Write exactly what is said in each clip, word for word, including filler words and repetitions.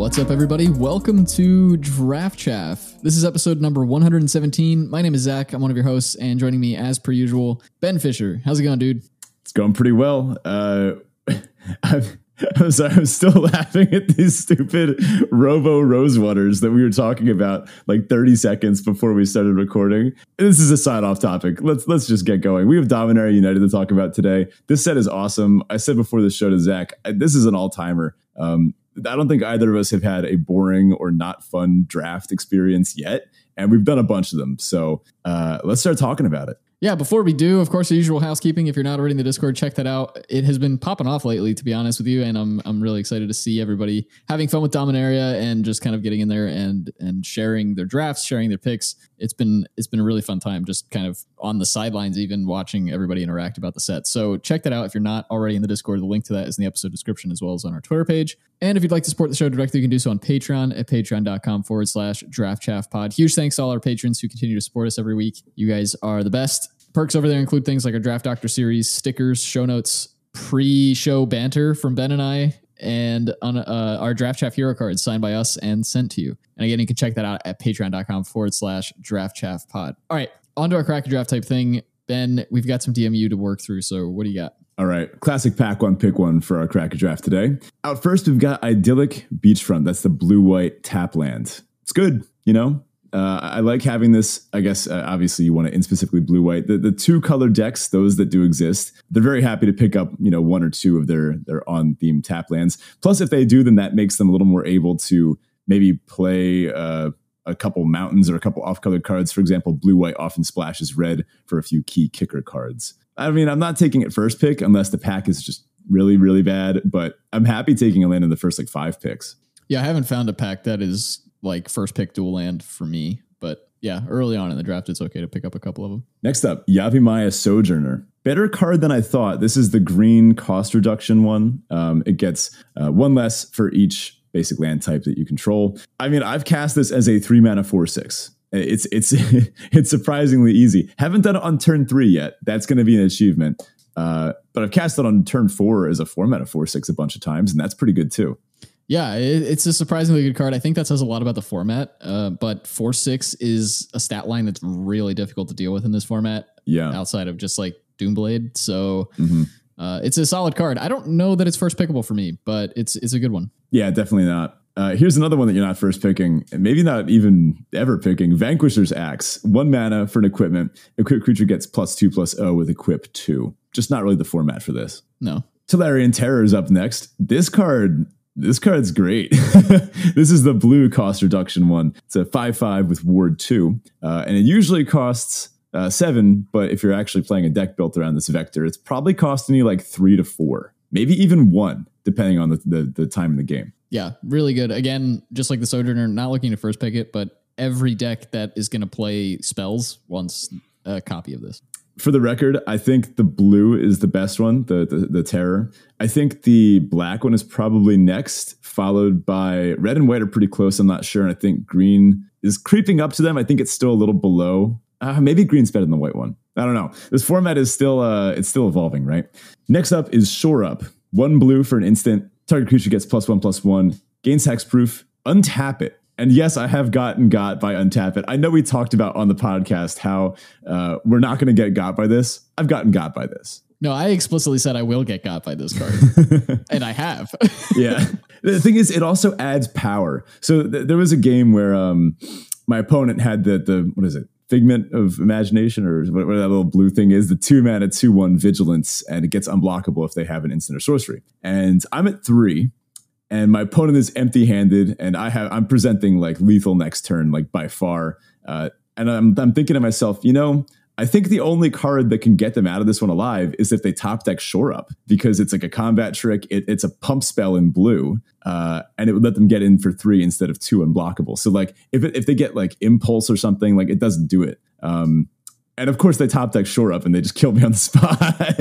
What's up, everybody? Welcome to Draft Chaff. This is episode number one hundred seventeen. My name is Zach. I'm one of your hosts, and joining me, as per usual, Ben Fisher. How's it going, dude? It's going pretty well. Uh, I'm, I'm sorry, I'm still laughing at these stupid Robo Rosewaters that we were talking about like thirty seconds before we started recording. This is a side off topic. Let's let's just get going. We have Dominaria United to talk about today. This set is awesome. I said before the show to Zach, this is an all timer. Um, I don't think either of us have had a boring or not fun draft experience yet, and we've done a bunch of them. So uh, let's start talking about it. Yeah, before we do, of course, the usual housekeeping. If you're not already in the Discord, check that out. It has been popping off lately, to be honest with you, and I'm I'm really excited to see everybody having fun with Dominaria and just kind of getting in there and and sharing their drafts, sharing their picks. It's been it's been a really fun time, just kind of on the sidelines, even watching everybody interact about the set. So check that out if you're not already in the Discord. The link to that is in the episode description as well as on our Twitter page. And if you'd like to support the show directly, you can do so on Patreon at patreon.com forward slash draft chaff pod. Huge thanks to all our patrons who continue to support us every week. You guys are the best. Perks over there include things like our Draft Doctor series, stickers, show notes, pre-show banter from Ben and I, and on uh, our Draft Chaff hero cards signed by us and sent to you. And again, you can check that out at patreon.com forward slash draft chaff pod. All right, on to our crack a draft type thing. Ben, we've got some D M U to work through, so what do you got? All right, classic pack one, pick one for our crack a draft today. Out first, we've got Idyllic Beachfront. That's the blue-white tap land. It's good, you know? Uh, I like having this. I guess uh, obviously you want it in specifically blue white. The the two color decks, those that do exist, they're very happy to pick up, you know, one or two of their their on theme tap lands. Plus, if they do, then that makes them a little more able to maybe play uh, a couple mountains or a couple off colored cards. For example, blue white often splashes red for a few key kicker cards. I mean, I'm not taking it first pick unless the pack is just really really bad. But I'm happy taking a land in the first like five picks. Yeah, I haven't found a pack that is like first pick dual land for me, but yeah, early on in the draft, it's okay to pick up a couple of them. Next up, Yavimaya Sojourner. Better card than I thought. This is the green cost reduction one. Um, it gets uh, one less for each basic land type that you control. I mean, I've cast this as a three mana four six. It's it's it's surprisingly easy. Haven't done it on turn three yet. That's going to be an achievement. Uh, but I've cast it on turn four as a four mana four six a bunch of times, and that's pretty good too. Yeah, it, it's a surprisingly good card. I think that says a lot about the format, uh, but four six is a stat line that's really difficult to deal with in this format. Yeah, outside of just like Doomblade. So mm-hmm. uh, it's a solid card. I don't know that it's first pickable for me, but it's it's a good one. Yeah, definitely not. Uh, here's another one that you're not first picking, and maybe not even ever picking. Vanquisher's Axe. One mana for an equipment. Equipped creature gets plus two plus O with equip two. Just not really the format for this. No. Tolarian Terror is up next. This card... This card's great. This is the blue cost reduction one. It's a five five with Ward two, uh, and it usually costs uh, seven, but if you're actually playing a deck built around this vector, it's probably costing you like three to four, maybe even one, depending on the, the, the time in the game. Yeah, really good. Again, just like the Sojourner, not looking to first pick it, but every deck that is going to play spells wants a copy of this. For the record, I think the blue is the best one, the, the the terror. I think the black one is probably next, followed by red and white are pretty close. I'm not sure. And I think green is creeping up to them. I think it's still a little below. Uh, maybe green's better than the white one. I don't know. This format is still uh, it's still evolving, right? Next up is Shore Up. One blue for an instant. Target creature gets plus one, plus one. Gains hexproof. Untap it. And yes, I have gotten got by Untap It. I know we talked about on the podcast how uh, we're not going to get got by this. I've gotten got by this. No, I explicitly said I will get got by this card. And I have. Yeah. The thing is, it also adds power. So th- there was a game where um, my opponent had the, the, what is it? Figment of Imagination, or whatever that little blue thing is, the two mana, two, one vigilance, and it gets unblockable if they have an instant or sorcery. And I'm at three. And my opponent is empty-handed, and I have I'm presenting like lethal next turn, like by far. Uh, and I'm I'm thinking to myself, you know, I think the only card that can get them out of this one alive is if they top deck Shore Up, because it's like a combat trick. It, it's a pump spell in blue, uh, and it would let them get in for three instead of two unblockable. So like if it, if they get like Impulse or something, like it doesn't do it. Um, and of course they top deck Shore Up, and they just killed me on the spot.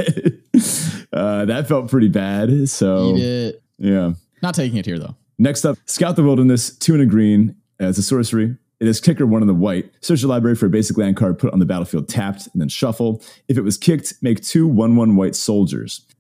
uh, that felt pretty bad. So Eat it. Yeah. Not taking it here, though. Next up, Scout the Wilderness, two in a green as a sorcery. It is kicker one in the white. Search your library for a basic land card, put on the battlefield tapped, and then shuffle. If it was kicked, make two one one white soldiers.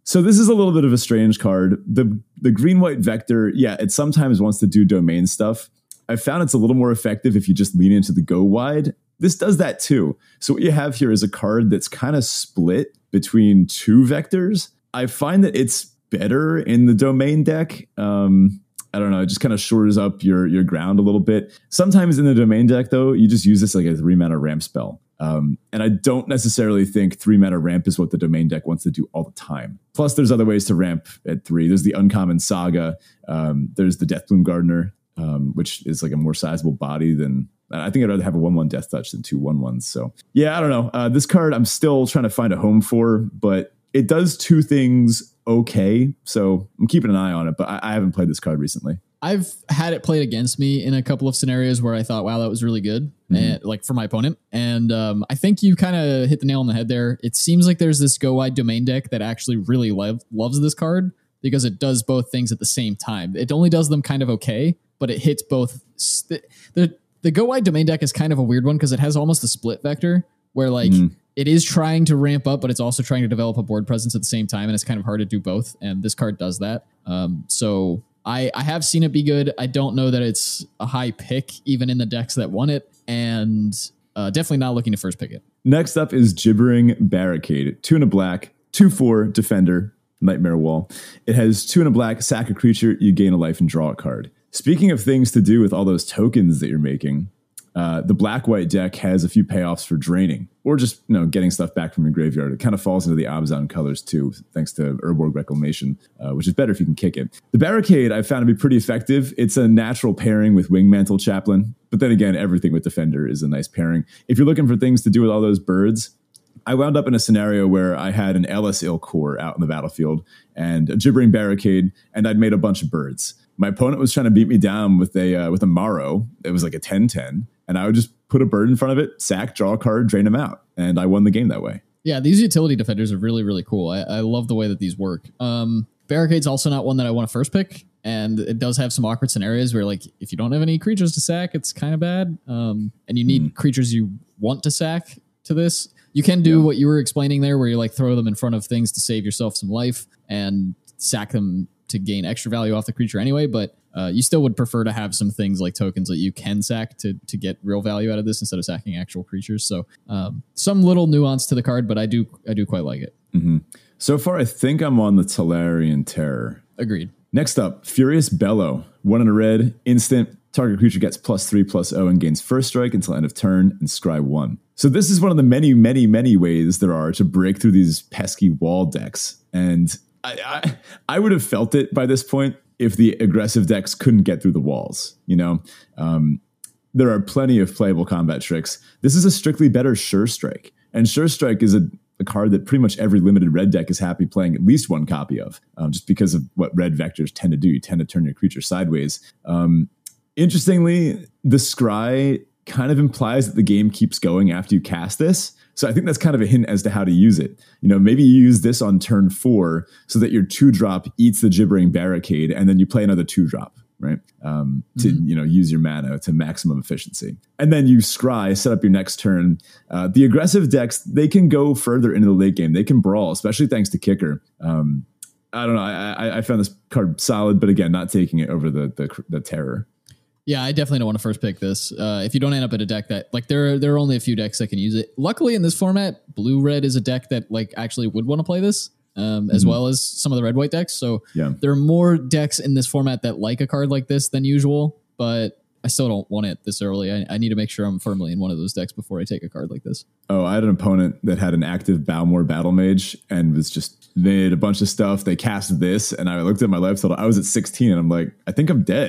So this is a little bit of a strange card. The the green white vector, yeah, it sometimes wants to do domain stuff. I found it's a little more effective if you just lean into the go wide. This does that too. So what you have here is a card that's kind of split between two vectors. I find that it's better in the domain deck. Um, I don't know, it just kind of shores up your, your ground a little bit. Sometimes in the domain deck, though, you just use this like a three mana ramp spell. Um, and I don't necessarily think three mana ramp is what the domain deck wants to do all the time. Plus, there's other ways to ramp at three. There's the Uncommon Saga. Um, there's the Deathbloom Gardener, um, which is like a more sizable body than... I think I'd rather have a one one Death Touch than two one ones. So, yeah, I don't know. Uh, this card I'm still trying to find a home for, but it does two things okay. So I'm keeping an eye on it, but I, I haven't played this card recently. I've had it played against me in a couple of scenarios where I thought, wow, that was really good, mm-hmm. and like for my opponent. And um, I think you kind of hit the nail on the head there. It seems like there's this go wide domain deck that actually really love, loves this card because it does both things at the same time. It only does them kind of okay, but it hits both. St- the The go wide domain deck is kind of a weird one because it has almost a split vector where like mm. it is trying to ramp up, but it's also trying to develop a board presence at the same time. And it's kind of hard to do both. And this card does that. Um, so I, I have seen it be good. I don't know that it's a high pick, even in the decks that won it. And uh, definitely not looking to first pick it. Next up is Gibbering Barricade. Two and a black, two, four, defender, Nightmare Wall. It has two and a black, sack a creature, you gain a life and draw a card. Speaking of things to do with all those tokens that you're making, uh, the black-white deck has a few payoffs for draining or just, you know, getting stuff back from your graveyard. It kind of falls into the Abzan colors too, thanks to Urborg Reclamation, uh, which is better if you can kick it. The Barricade I found to be pretty effective. It's a natural pairing with Wingmantle Chaplain, but then again, everything with Defender is a nice pairing. If you're looking for things to do with all those birds, I wound up in a scenario where I had an Ellis Ilkor out in the battlefield and a Gibbering Barricade, and I'd made a bunch of birds. My opponent was trying to beat me down with a uh, with a Morrow. It was like a ten ten, and I would just put a bird in front of it, sack, draw a card, drain them out, and I won the game that way. Yeah, these utility defenders are really, really cool. I, I love the way that these work. Um, Barricade's also not one that I want to first pick, and it does have some awkward scenarios where, like, if you don't have any creatures to sack, it's kind of bad, um, and you need mm. creatures you want to sack to this. You can do yeah. what you were explaining there, where you like throw them in front of things to save yourself some life and sack them to gain extra value off the creature anyway, but uh, you still would prefer to have some things like tokens that you can sack to to get real value out of this instead of sacking actual creatures. So um, some little nuance to the card, but I do I do quite like it. Mm-hmm. So far, I think I'm on the Tolarian Terror. Agreed. Next up, Furious Bellow. One in a red, instant. Target creature gets plus three, plus O, and gains first strike until end of turn, and scry one. So this is one of the many, many, many ways there are to break through these pesky wall decks. And I, I, I would have felt it by this point if the aggressive decks couldn't get through the walls. You know, um, there are plenty of playable combat tricks. This is a strictly better Sure Strike. And Sure Strike is a, a card that pretty much every limited red deck is happy playing at least one copy of, um, just because of what red vectors tend to do. You tend to turn your creature sideways. Um, interestingly, the scry kind of implies that the game keeps going after you cast this. So I think that's kind of a hint as to how to use it. You know, maybe you use this on turn four so that your two drop eats the Gibbering Barricade, and then you play another two drop, right? Um, to, mm-hmm. you know, use your mana to maximum efficiency. And then you scry, set up your next turn. Uh, the aggressive decks, they can go further into the late game. They can brawl, especially thanks to Kicker. Um, I don't know. I, I found this card solid, but again, not taking it over the the, the Terror. Yeah, I definitely don't want to first pick this. Uh, if you don't end up at a deck that, like, there are, there are only a few decks that can use it. Luckily, in this format, blue-red is a deck that, like, actually would want to play this, um, as mm-hmm. well as some of the red-white decks. So yeah. there are more decks in this format that like a card like this than usual, but I still don't want it this early. I, I need to make sure I'm firmly in one of those decks before I take a card like this. Oh, I had an opponent that had an active Balmor Battle Mage and was just made a bunch of stuff. They cast this, and I looked at my life total. I was at sixteen, and I'm like, I think I'm dead.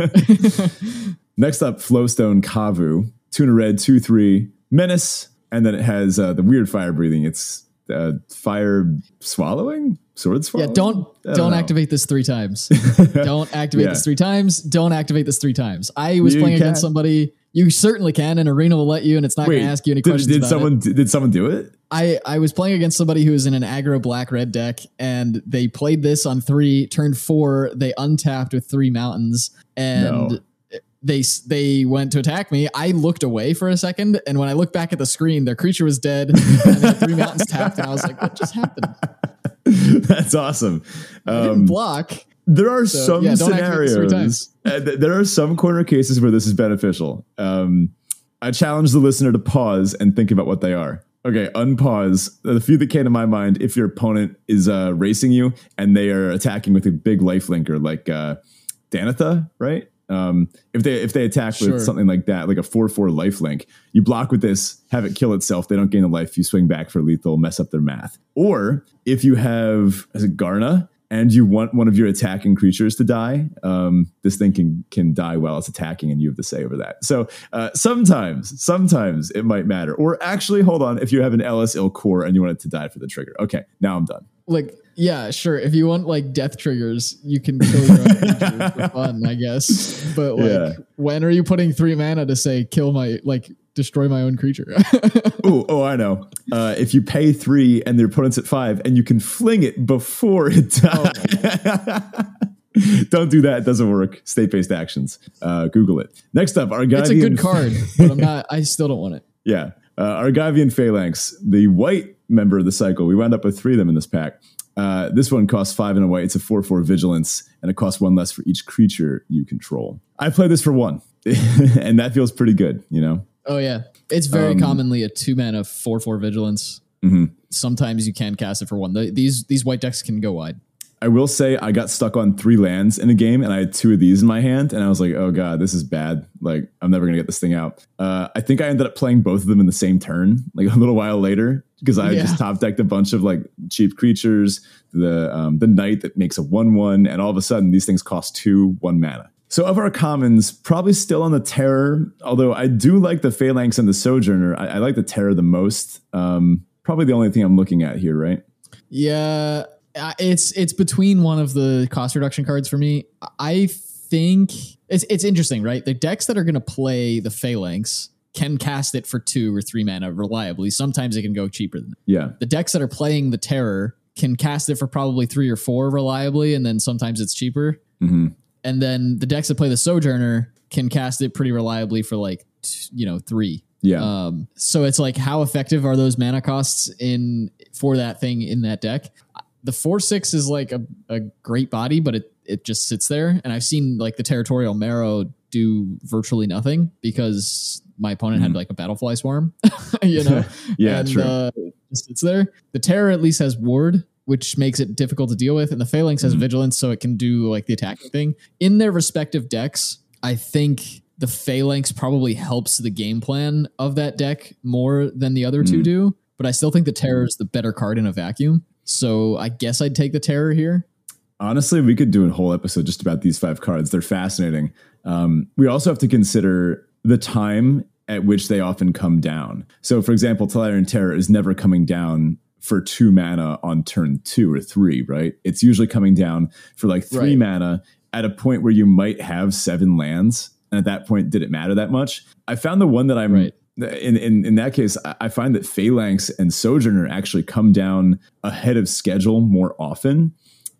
Next up, Flowstone Kavu. Two in a red, two, three, menace. And then it has uh, the weird fire breathing. It's uh, fire swallowing? Sword swallowing? Yeah, don't don't, don't activate this three times. Don't activate yeah. this three times. Don't activate this three times. I was you playing can. against somebody. You certainly can, and Arena will let you, and it's not going to ask you any did, questions did about someone, it. Did someone do it? I, I was playing against somebody who was in an aggro black-red deck, and they played this on three. Turn four, they untapped with three mountains, and no. they they went to attack me. I looked away for a second, and when I looked back at the screen, their creature was dead, and they had three mountains tapped, and I was like, what just happened? That's awesome. I didn't Um, block. there are So, some yeah, don't activate this three scenarios. times. uh, th- there are some corner cases where this is beneficial. Um, I challenge the listener to pause and think about what they are. Okay, unpause. The few that came to my mind: if your opponent is uh, racing you and they are attacking with a big life linker, like uh, Danitha, right? Um, if they if they attack Sure. with something like that, like a four four life link, you block with this, have it kill itself. They don't gain a life. You swing back for lethal, mess up their math. Or if you have as a Garna and you want one of your attacking creatures to die, um, this thing can can die while it's attacking, and you have the say over that. So uh, sometimes, sometimes it might matter. Or actually, hold on, if you have an Ellis Ilkor and you want it to die for the trigger. Okay, now I'm done. Like, yeah, sure. If you want like death triggers, you can kill your own creature for fun, I guess. But like, Yeah. when are you putting three mana to say kill my like destroy my own creature? Oh, oh, I know. Uh, if you pay three and their opponent's at five, and you can fling it before it dies. Don't do that. It doesn't work. State-based actions. Uh, Google it. Next up, Argivian. It's a good card, but I'm not. I still don't want it. Yeah. Uh, Argivian Phalanx, the white member of the cycle. We wound up with three of them in this pack. Uh, this one costs five and a white. It's a four four vigilance, and it costs one less for each creature you control. I play this for one, and that feels pretty good, you know? Oh yeah, it's very Um, commonly a two mana four four vigilance. Mhm. Sometimes you can cast it for one. The, these these white decks can go wide. I will say I got stuck on three lands in a game, and I had two of these in my hand, and I was like, oh god, this is bad. Like, I'm never going to get this thing out. Uh, I think I ended up playing both of them in the same turn, like a little while later, because I Yeah. just top decked a bunch of like cheap creatures, the um, the knight that makes a one one, and all of a sudden these things cost two, one mana. So of our commons, probably still on the Terror, although I do like the Phalanx and the Sojourner. I, I like the Terror the most. Um, probably the only thing I'm looking at here, right? Yeah, uh, it's it's between one of the cost reduction cards for me. I think it's it's interesting, right? The decks that are going to play the Phalanx can cast it for two or three mana reliably. Sometimes it can go cheaper than that. Yeah. The decks that are playing the Terror can cast it for probably three or four reliably, and then sometimes it's cheaper. Mm-hmm. And then the decks that play the Sojourner can cast it pretty reliably for like, t- you know, three. Yeah. Um, so it's like, how effective are those mana costs in for that thing in that deck? The four six is like a, a great body, but it it just sits there. And I've seen like the Territorial Marrow do virtually nothing because my opponent Mhm. had like a Battlefly Swarm, you know. Yeah, and, true. Uh, it just sits there. The Terror at least has Ward, which makes it difficult to deal with, and the Phalanx has Mhm. Vigilance, so it can do like the attacking thing in their respective decks. I think the Phalanx probably helps the game plan of that deck more than the other two Mm. do, but I still think the Terror is the better card in a vacuum. So I guess I'd take the Terror here. Honestly, we could do a whole episode just about these five cards. They're fascinating. Um, we also have to consider the time at which they often come down. So, for example, Tolarian Terror is never coming down for two mana on turn two or three, right? It's usually coming down for like three Right. mana at a point where you might have seven lands. And at that point, did it matter that much? I found the one that I'm Right. in, in, in that case, I- I find that Phalanx and Sojourner actually come down ahead of schedule more often.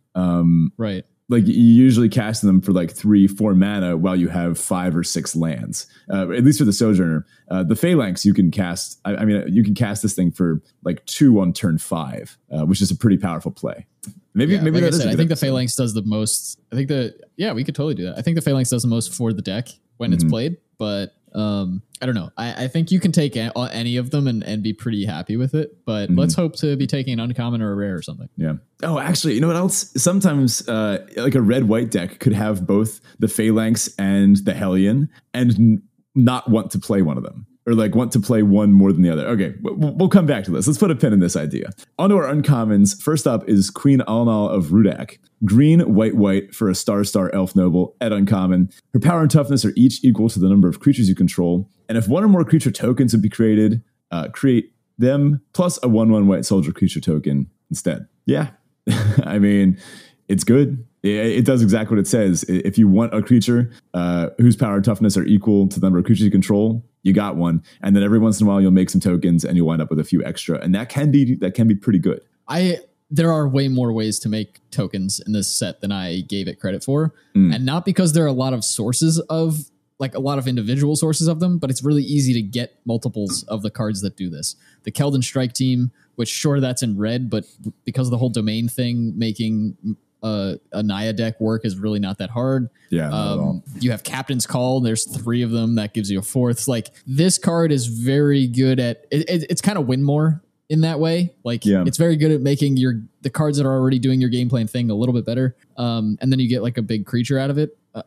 Um, Right. like you usually cast them for like three, four mana while you have five or six lands. Uh, at least for the Sojourner, uh, the Phalanx you can cast. I, I mean, you can cast this thing for like two on turn five, uh, which is a pretty powerful play. Maybe, Yeah, maybe like I that is a said, I good think the episode. Phalanx does the most. I think the yeah, we could totally do that. I think the Phalanx does the most for the deck when it's Mhm. played, but um, I don't know. I, I think you can take a, any of them and, and be pretty happy with it. But Mhm. let's hope to be taking an uncommon or a rare or something. Yeah. Oh, actually, you know what else? Sometimes, uh, like a red white deck could have both the Phalanx and the Hellion, and n- not want to play one of them, or like want to play one more than the other. Okay, we'll, we'll come back to this. Let's put a pin in this idea. On to our uncommons. First up is Queen Alnal of Rudak. Green, white, white for a star star elf noble at uncommon. Her power and toughness are each equal to the number of creatures you control. And if one or more creature tokens would be created, uh, create them plus a one one white soldier creature token instead. Yeah. I mean, it's good. It, it does exactly what it says. I- If you want a creature uh, whose power and toughness are equal to the number of creatures you control, you got one. And then every once in a while, you'll make some tokens and you'll wind up with a few extra. And that can be that can be pretty good. I there are way more ways to make tokens in this set than I gave it credit for, Mm. and not because there are a lot of sources of like a lot of individual sources of them, but it's really easy to get multiples of the cards that do this. The Keldon Strike Team which sure that's in red, but because of the whole domain thing, making uh, a Naya deck work is really not that hard. Yeah, not um, at all. You have Captain's Call. There's three of them. That gives you a fourth. Like this card is very good at it, it, it's kind of win more in that way. Like yeah. it's very good at making your the cards that are already doing your game plan thing a little bit better. Um, and then you get like a big creature out of it. Uh,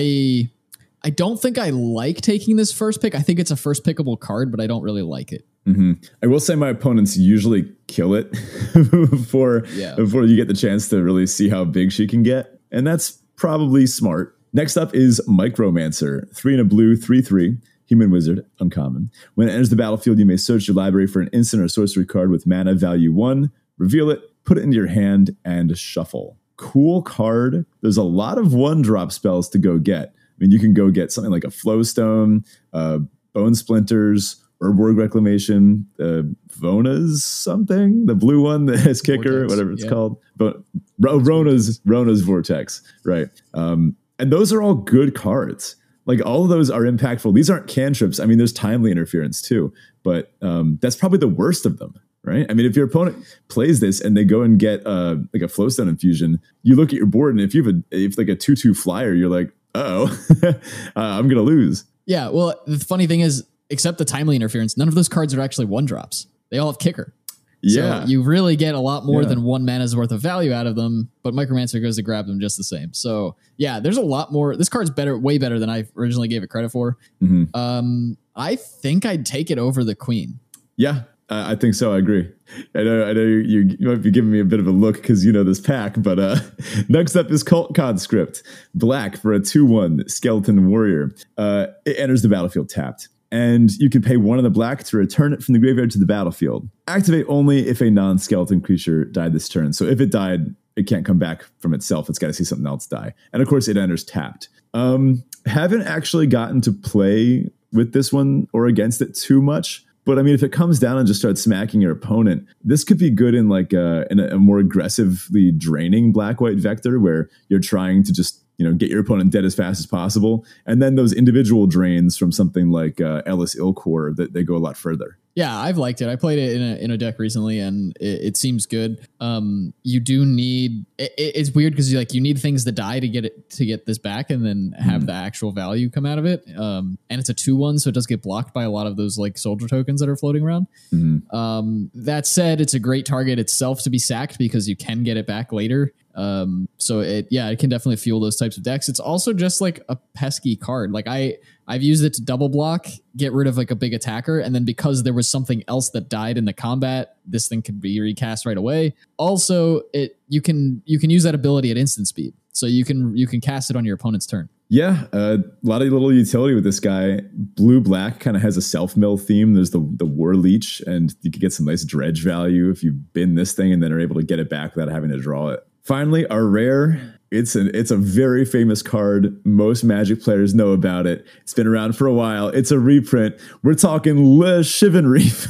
I I don't think I like taking this first pick. I think it's a first pickable card, but I don't really like it. Mm-hmm. I will say my opponents usually kill it before, yeah. before you get the chance to really see how big she can get. And that's probably smart. Next up is Micromancer. Three and a blue, three, three. Human Wizard, uncommon. When it enters the battlefield, you may search your library for an instant or sorcery card with mana value one, reveal it, put it into your hand, and shuffle. Cool card. There's a lot of one-drop spells to go get. I mean, you can go get something like a Flowstone, uh, Bone Splinters, Urborg Reclamation, uh, Vona's something, the blue one that has kicker, Vortex, whatever it's yeah. called. But oh, Rona's Rona's Vortex, right? Um, and those are all good cards. Like all of those are impactful. These aren't cantrips. I mean, there's timely interference too, but um, that's probably the worst of them, right? I mean, if your opponent plays this and they go and get uh, like a Flowstone Infusion, you look at your board and if you have a if like a two two flyer, you're like, uh-oh, uh, I'm gonna lose. Yeah. Well, the funny thing is, except the timely interference, none of those cards are actually one drops. They all have kicker. Yeah. So you really get a lot more yeah. than one mana's worth of value out of them, but Micromancer goes to grab them just the same. So yeah, there's a lot more. This card's better, way better than I originally gave it credit for. Mm-hmm. Um, I think I'd take it over the Queen. Yeah, uh, I think so. I agree. I know, I know you, you might be giving me a bit of a look because you know this pack, but uh, next up is Cult Conscript. Black for a two one Skeleton Warrior. Uh, it enters the battlefield tapped. And you can pay one of the black to return it from the graveyard to the battlefield. Activate only if a non-skeleton creature died this turn. So if it died, it can't come back from itself. It's got to see something else die. And of course, it enters tapped. Um, haven't actually gotten to play with this one or against it too much. But I mean, if it comes down and just starts smacking your opponent, this could be good in like a, in a, a more aggressively draining black-white vector where you're trying to just, you know, get your opponent dead as fast as possible. And then those individual drains from something like uh, Ellis Ilkor, that they go a lot further. Yeah, I've liked it. I played it in a in a deck recently, and it, it seems good. Um, you do need it, it's weird because you like you need things to die to get it to get this back, and then have mm. the actual value come out of it. Um, and it's a two one, so it does get blocked by a lot of those like soldier tokens that are floating around. Mm-hmm. Um, that said, it's a great target itself to be sacked because you can get it back later. Um, so it, yeah, it can definitely fuel those types of decks. It's also just like a pesky card. Like I, I've used it to double block, get rid of like a big attacker. And then because there was something else that died in the combat, this thing could be recast right away. Also it, you can, you can use that ability at instant speed. So you can, you can cast it on your opponent's turn. Yeah, uh, a lot of little utility with this guy. Blue black kind of has a self mill theme. There's the the War Leech, and you could get some nice dredge value if you bin this thing and then are able to get it back without having to draw it. Finally, our rare. It's an it's a very famous card. Most Magic players know about it. It's been around for a while. It's a reprint. We're talking Le Shivan Reef.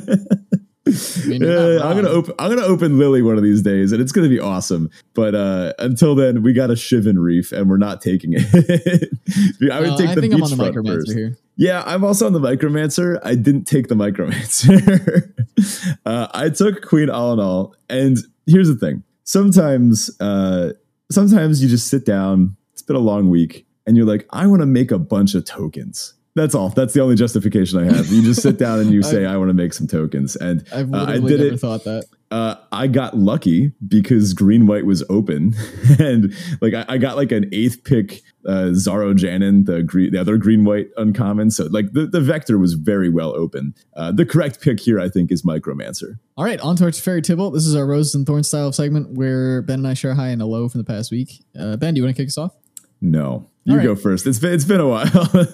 I mean, uh, I'm gonna open. I'm gonna open Lily one of these days, and it's gonna be awesome. But uh, until then, we got a Shivan Reef, and we're not taking it. I would uh, take I the think I'm on the beachfront Micromancer first. Here. Yeah, I'm also on the Micromancer. I didn't take the Micromancer. uh, I took Queen All in All, and here's the thing: sometimes, uh, sometimes you just sit down. It's been a long week, and you're like, I want to make a bunch of tokens. That's all. That's the only justification I have. You just sit down and you say, I want to make some tokens. And I've uh, literally I did never it. thought that. Uh, I got lucky because green white was open. And like I, I got like an eighth pick uh, Zaro Janin, the, green, the other green white uncommon. So like the, the vector was very well open. Uh, the correct pick here, I think, is Micromancer. All right, on to our Fairy Tibble. This is our Roses and Thorns style of segment where Ben and I share high and a low from the past week. Uh, Ben, do you want to kick us off? No. You right. go first. It's been it's been a while.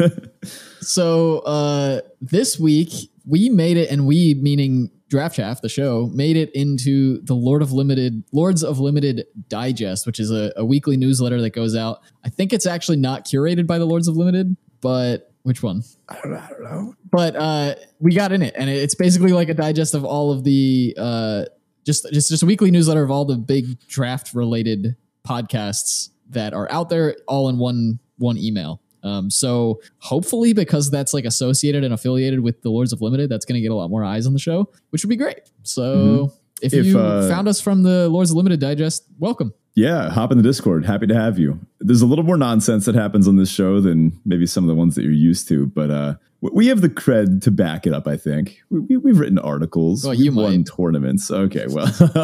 So uh, this week we made it, and we meaning Draft Chaff, the show, made it into the Lord of Limited Lords of Limited Digest, which is a, a weekly newsletter that goes out. I think it's actually not curated by the Lords of Limited, but which one? I don't know. I don't know. But uh, we got in it, and it's basically like a digest of all of the uh, just just just a weekly newsletter of all the big draft related podcasts that are out there, all in one one email. Um, so hopefully, because that's like associated and affiliated with the Lords of Limited, that's going to get a lot more eyes on the show, which would be great. So mm-hmm. if, if you uh, found us from the Lords of Limited digest, welcome. Yeah, hop in the Discord. Happy to have you. There's a little more nonsense that happens on this show than maybe some of the ones that you're used to, but uh, we have the cred to back it up, I think. We, we, we've written articles. Well, you we've won might. tournaments. Okay, well.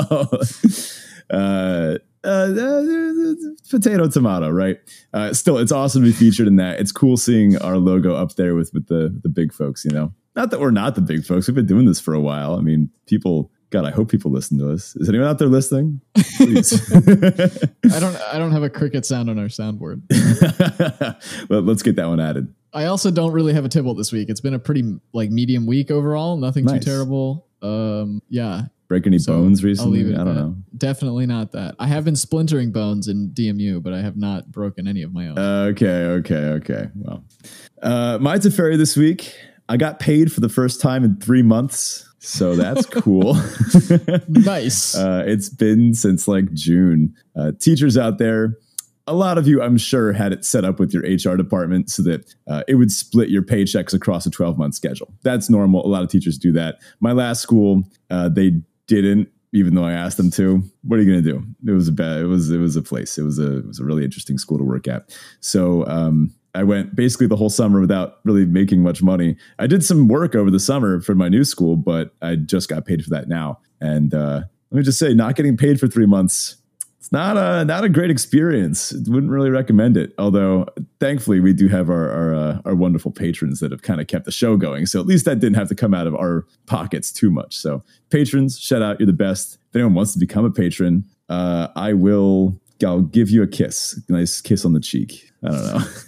uh, uh, uh, potato, tomato, right? Uh, still, it's awesome to be featured in that. It's cool seeing our logo up there with, with the, the big folks, you know? Not that we're not the big folks. We've been doing this for a while. I mean, people... God, I hope people listen to us. Is anyone out there listening? Please. I don't. I don't have a cricket sound on our soundboard. Well, let's get that one added. I also don't really have a Tybalt this week. It's been a pretty like medium week overall. Nothing nice. too terrible. Um, yeah. Break any so bones recently? I'll leave it I don't that. know. Definitely not that. I have been splintering bones in D M U, but I have not broken any of my own. Uh, okay. Okay. Okay. Well, uh, my Teferi this week. I got paid for the first time in three months. So that's cool. Nice. Uh, it's been since like June. Uh, teachers out there, a lot of you, I'm sure, had it set up with your H R department so that uh, it would split your paychecks across a twelve-month schedule. That's normal. A lot of teachers do that. My last school, uh, they didn't, even though I asked them to. What are you going to do? It was a bad. It was it was a place. It was a it was a really interesting school to work at. So. Um, I went basically the whole summer without really making much money. I did some work over the summer for my new school, but I just got paid for that now. And uh, let me just say, not getting paid for three months, it's not a not a great experience. Wouldn't really recommend it. Although, thankfully, we do have our our, uh, our wonderful patrons that have kind of kept the show going. So at least that didn't have to come out of our pockets too much. So patrons, shout out, you're the best. If anyone wants to become a patron, uh, I will. I'll give you a kiss, a nice kiss on the cheek. I don't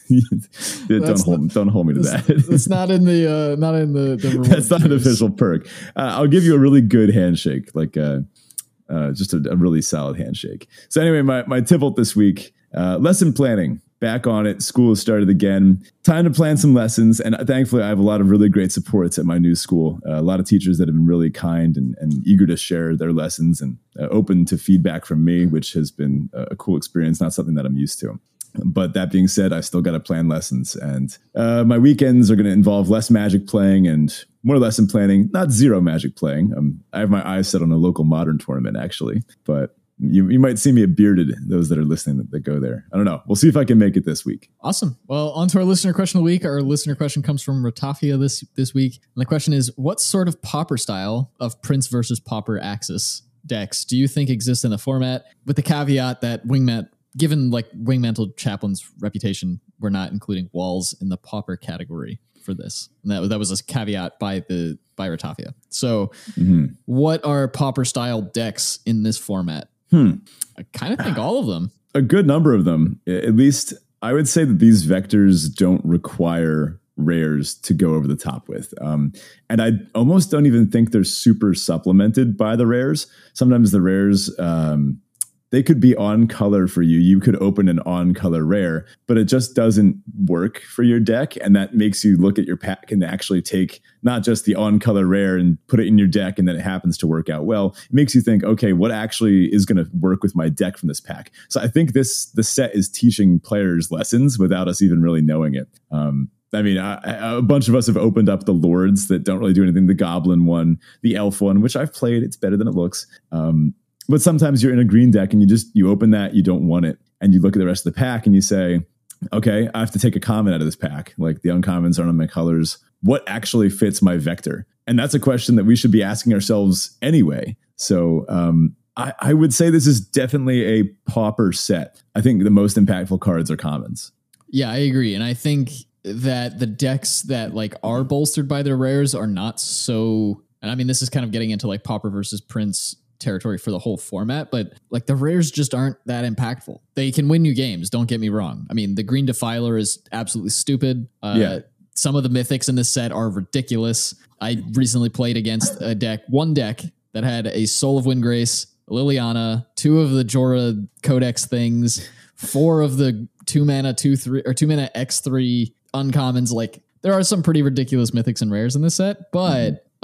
know. don't hold, not, don't hold me to that. It's not in the, uh, not in the. the That's not an official perk. Uh, I'll give you a really good handshake, like uh, uh, just a, a really solid handshake. So anyway, my my Tybalt this week, uh, lesson planning. Back on it. School has started again. Time to plan some lessons. And thankfully, I have a lot of really great supports at my new school. Uh, a lot of teachers that have been really kind and, and eager to share their lessons and uh, open to feedback from me, which has been a cool experience, not something that I'm used to. But that being said, I still got to plan lessons. And uh, my weekends are going to involve less Magic playing and more lesson planning, not zero Magic playing. Um, I have my eyes set on a local Modern tournament, actually. But You you might see me at Bearded, those that are listening that, that go there. I don't know. We'll see if I can make it this week. Awesome. Well, on to our listener question of the week. Our listener question comes from Ratafia this this week. And the question is, what sort of Pauper style of Prince versus Pauper Axis decks do you think exists in the format? With the caveat that Wingman, given like Wingmantle Chaplain's reputation, we're not including walls in the Pauper category for this. And that, that was a caveat by the by Ratafia. So mm-hmm. What are Pauper style decks in this format? Hmm. I kind of think all of them. A good number of them. At least I would say that these vectors don't require rares to go over the top with. Um, and I almost don't even think they're super supplemented by the rares. Sometimes the rares, um, they could be on color for you. You could open an on color rare, but it just doesn't work for your deck. And that makes you look at your pack and actually take not just the on color rare and put it in your deck. And then it happens to work out well. It makes you think, okay, what actually is going to work with my deck from this pack? So I think this, the set is teaching players lessons without us even really knowing it. Um, I mean, I, I, a bunch of us have opened up the Lords that don't really do anything. The Goblin one, the Elf one, which I've played. It's better than it looks. Um, But sometimes you're in a green deck and you just, you open that, you don't want it. And you look at the rest of the pack and you say, okay, I have to take a common out of this pack. Like the uncommons aren't on my colors. What actually fits my vector? And that's a question that we should be asking ourselves anyway. So um, I, I would say this is definitely a Pauper set. I think the most impactful cards are commons. Yeah, I agree. And I think that the decks that like are bolstered by their rares are not so, and I mean, this is kind of getting into like Pauper versus Prince territory for the whole format, but like the rares just aren't that impactful. They can win you games, don't get me wrong. I mean, the Green Defiler is absolutely stupid. Uh, yeah. Some of the mythics in this set are ridiculous. I recently played against a deck, one deck that had a Soul of Windgrace, Liliana, two of the Jorah Codex things, four of the two mana two three or two mana X three uncommons. Like there are some pretty ridiculous mythics and rares in this set, but mm-hmm.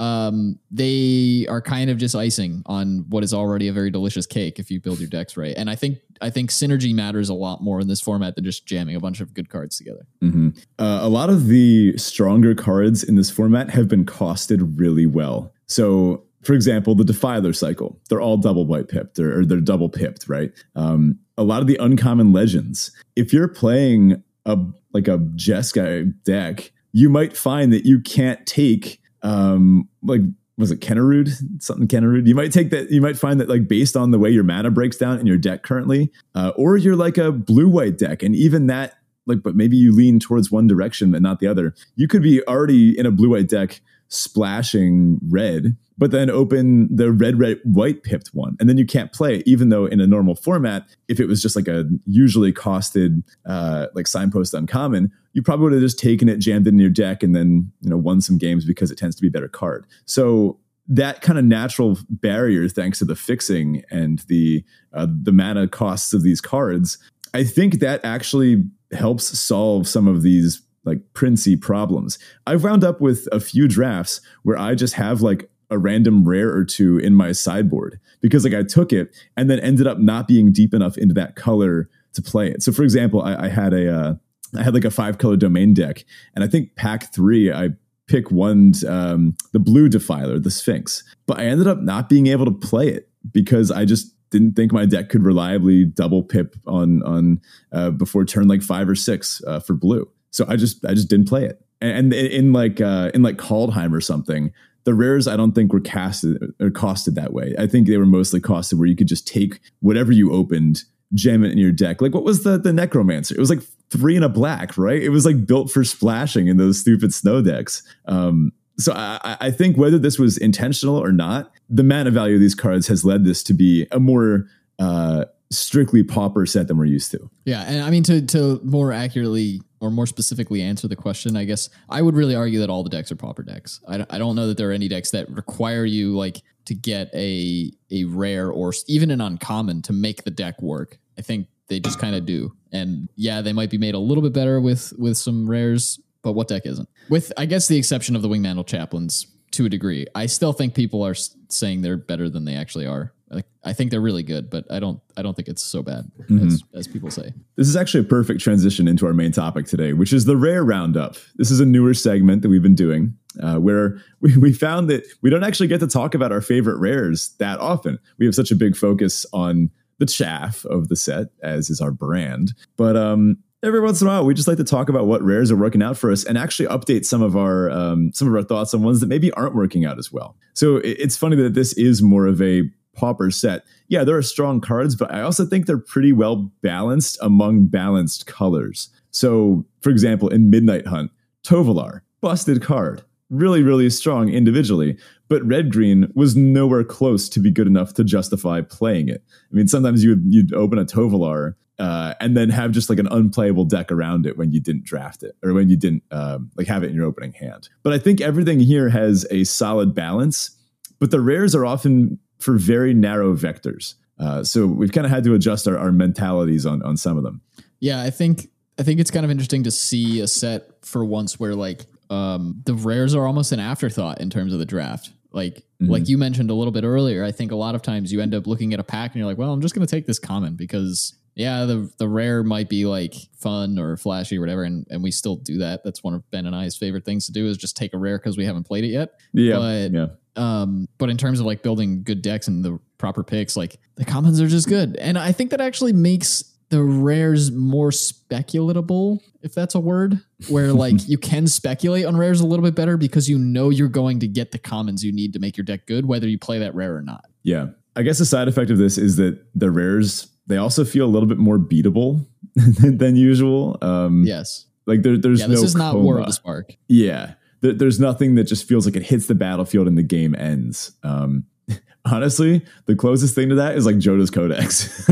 um, they are kind of just icing on what is already a very delicious cake if you build your decks right. And I think I think synergy matters a lot more in this format than just jamming a bunch of good cards together. Mm-hmm. Uh, a lot of the stronger cards in this format have been costed really well. So, for example, the Defiler cycle, they're all double white pipped or, or they're double pipped, right? Um, a lot of the uncommon legends, if you're playing a like a Jeskai deck, you might find that you can't take um, like, was it Kennerud? Something Kennerud. You might take that. You might find that like based on the way your mana breaks down in your deck currently, uh, or you're like a blue white deck, and even that, like, but maybe you lean towards one direction but not the other. You could be already in a blue white deck splashing red, but then open the red, red, white pipped one. And then you can't play it, even though in a normal format, if it was just like a usually costed, uh, like Signpost uncommon, you probably would have just taken it, jammed it in your deck, and then, you know, won some games because it tends to be a better card. So that kind of natural barrier, thanks to the fixing and the, uh, the mana costs of these cards, I think that actually helps solve some of these like princey problems. I've wound up with a few drafts where I just have like a random rare or two in my sideboard because like I took it and then ended up not being deep enough into that color to play it. So for example, I, I had a, uh, I had like a five color domain deck, and I think pack three, I pick one, um, the blue Defiler, the Sphinx, but I ended up not being able to play it because I just didn't think my deck could reliably double pip on, on, uh, before turn like five or six, uh, for blue. So I just I just didn't play it. And in, in like uh, in like Kaldheim or something, the rares I don't think were casted or costed that way. I think they were mostly costed where you could just take whatever you opened, jam it in your deck. Like what was the the Necromancer? It was like three and a black, right? It was like built for splashing in those stupid snow decks. Um, so I, I think whether this was intentional or not, the mana value of these cards has led this to be a more uh, strictly pauper set than we're used to. Yeah, and I mean to to more accurately or more specifically answer the question, I guess I would really argue that all the decks are pauper decks. I, I don't know that there are any decks that require you like to get a a rare or even an uncommon to make the deck work. I think they just kind of do. And yeah, they might be made a little bit better with with some rares, but what deck isn't? With, I guess, the exception of the Wingmantle Chaplains to a degree. I still think people are saying they're better than they actually are. Like, I think they're really good, but I don't I don't think it's so bad mm-hmm. as, as people say. This is actually a perfect transition into our main topic today, which is the Rare Roundup. This is a newer segment that we've been doing uh, where we, we found that we don't actually get to talk about our favorite rares that often. We have such a big focus on the chaff of the set, as is our brand. But um, every once in a while, we just like to talk about what rares are working out for us and actually update some of our um, some of our thoughts on ones that maybe aren't working out as well. So it, it's funny that this is more of a pauper set. Yeah, there are strong cards, but I also think they're pretty well balanced among balanced colors. So, for example, in Midnight Hunt, Tovolar, busted card, really, really strong individually, but red-green was nowhere close to be good enough to justify playing it. I mean, sometimes you would, you'd open a Tovolar uh, and then have just like an unplayable deck around it when you didn't draft it or when you didn't um, like have it in your opening hand. But I think everything here has a solid balance, but the rares are often for very narrow vectors. Uh, so we've kind of had to adjust our, our mentalities on, on some of them. Yeah, I think I think it's kind of interesting to see a set for once where like um, the rares are almost an afterthought in terms of the draft. Like mm-hmm. like you mentioned a little bit earlier, I think a lot of times you end up looking at a pack and you're like, well, I'm just going to take this common because yeah, the the rare might be like fun or flashy or whatever, and, and we still do that. That's one of Ben and I's favorite things to do is just take a rare because we haven't played it yet. Yeah, but, yeah. Um, but in terms of like building good decks and the proper picks, like the commons are just good, and I think that actually makes the rares more speculatable, if that's a word, where like you can speculate on rares a little bit better because you know you're going to get the commons you need to make your deck good, whether you play that rare or not. Yeah, I guess the side effect of this is that the rares, they also feel a little bit more beatable than, than usual. Um, yes, like there, there's yeah, no. This is not coma. War of the Spark. Yeah. There's nothing that just feels like it hits the battlefield and the game ends. Um, honestly, the closest thing to that is like Joda's Codex.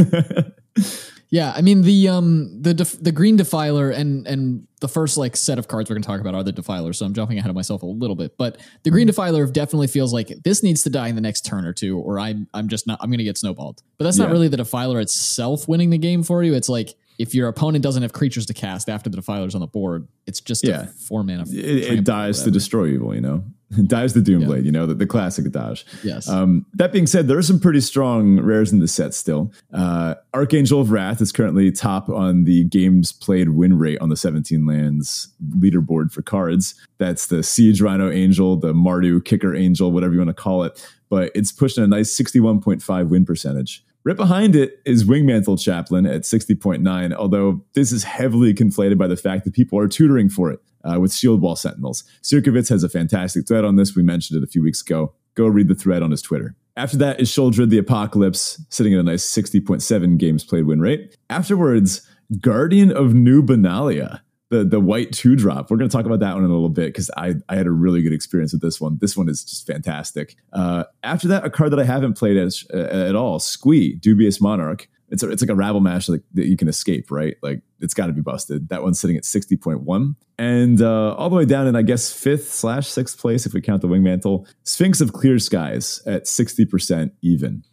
Yeah, I mean the um the def- the green Defiler and and the first like set of cards we're going to talk about are the Defilers. So I'm jumping ahead of myself a little bit, but the green Defiler definitely feels like this needs to die in the next turn or two, or I'm I'm just not I'm going to get snowballed. But that's not yeah. really the Defiler itself winning the game for you. It's like if your opponent doesn't have creatures to cast after the Defiler's on the board, it's just yeah. a four mana. It, it dies to destroy evil, you know? It dies the Doomblade, yeah. you know, the, the classic dodge. Yes. Um, that being said, there are some pretty strong rares in the set still. Uh, Archangel of Wrath is currently top on the games played win rate on the seventeen lands leaderboard for cards. That's the Siege Rhino Angel, the Mardu Kicker Angel, whatever you want to call it. But it's pushing a nice sixty-one point five win percentage. Right behind it is Wingmantle Chaplain at sixty point nine, although this is heavily conflated by the fact that people are tutoring for it uh, with Shield Wall Sentinels. Sirkovitz has a fantastic thread on this. We mentioned it a few weeks ago. Go read the thread on his Twitter. After that is Sheoldred the Apocalypse, sitting at a nice sixty point seven games played win rate. Afterwards, Guardian of New Benalia, the, the white two-drop. We're going to talk about that one in a little bit because I, I had a really good experience with this one. This one is just fantastic. Uh, after that, a card that I haven't played as, uh, at all, Squee, Dubious Monarch. It's a, it's like a rabble mash like, that you can escape, right? Like, it's got to be busted. That one's sitting at sixty point one. And uh, all the way down in, I guess, fifth slash sixth place, if we count the Wingmantle, Sphinx of Clear Skies at sixty percent even.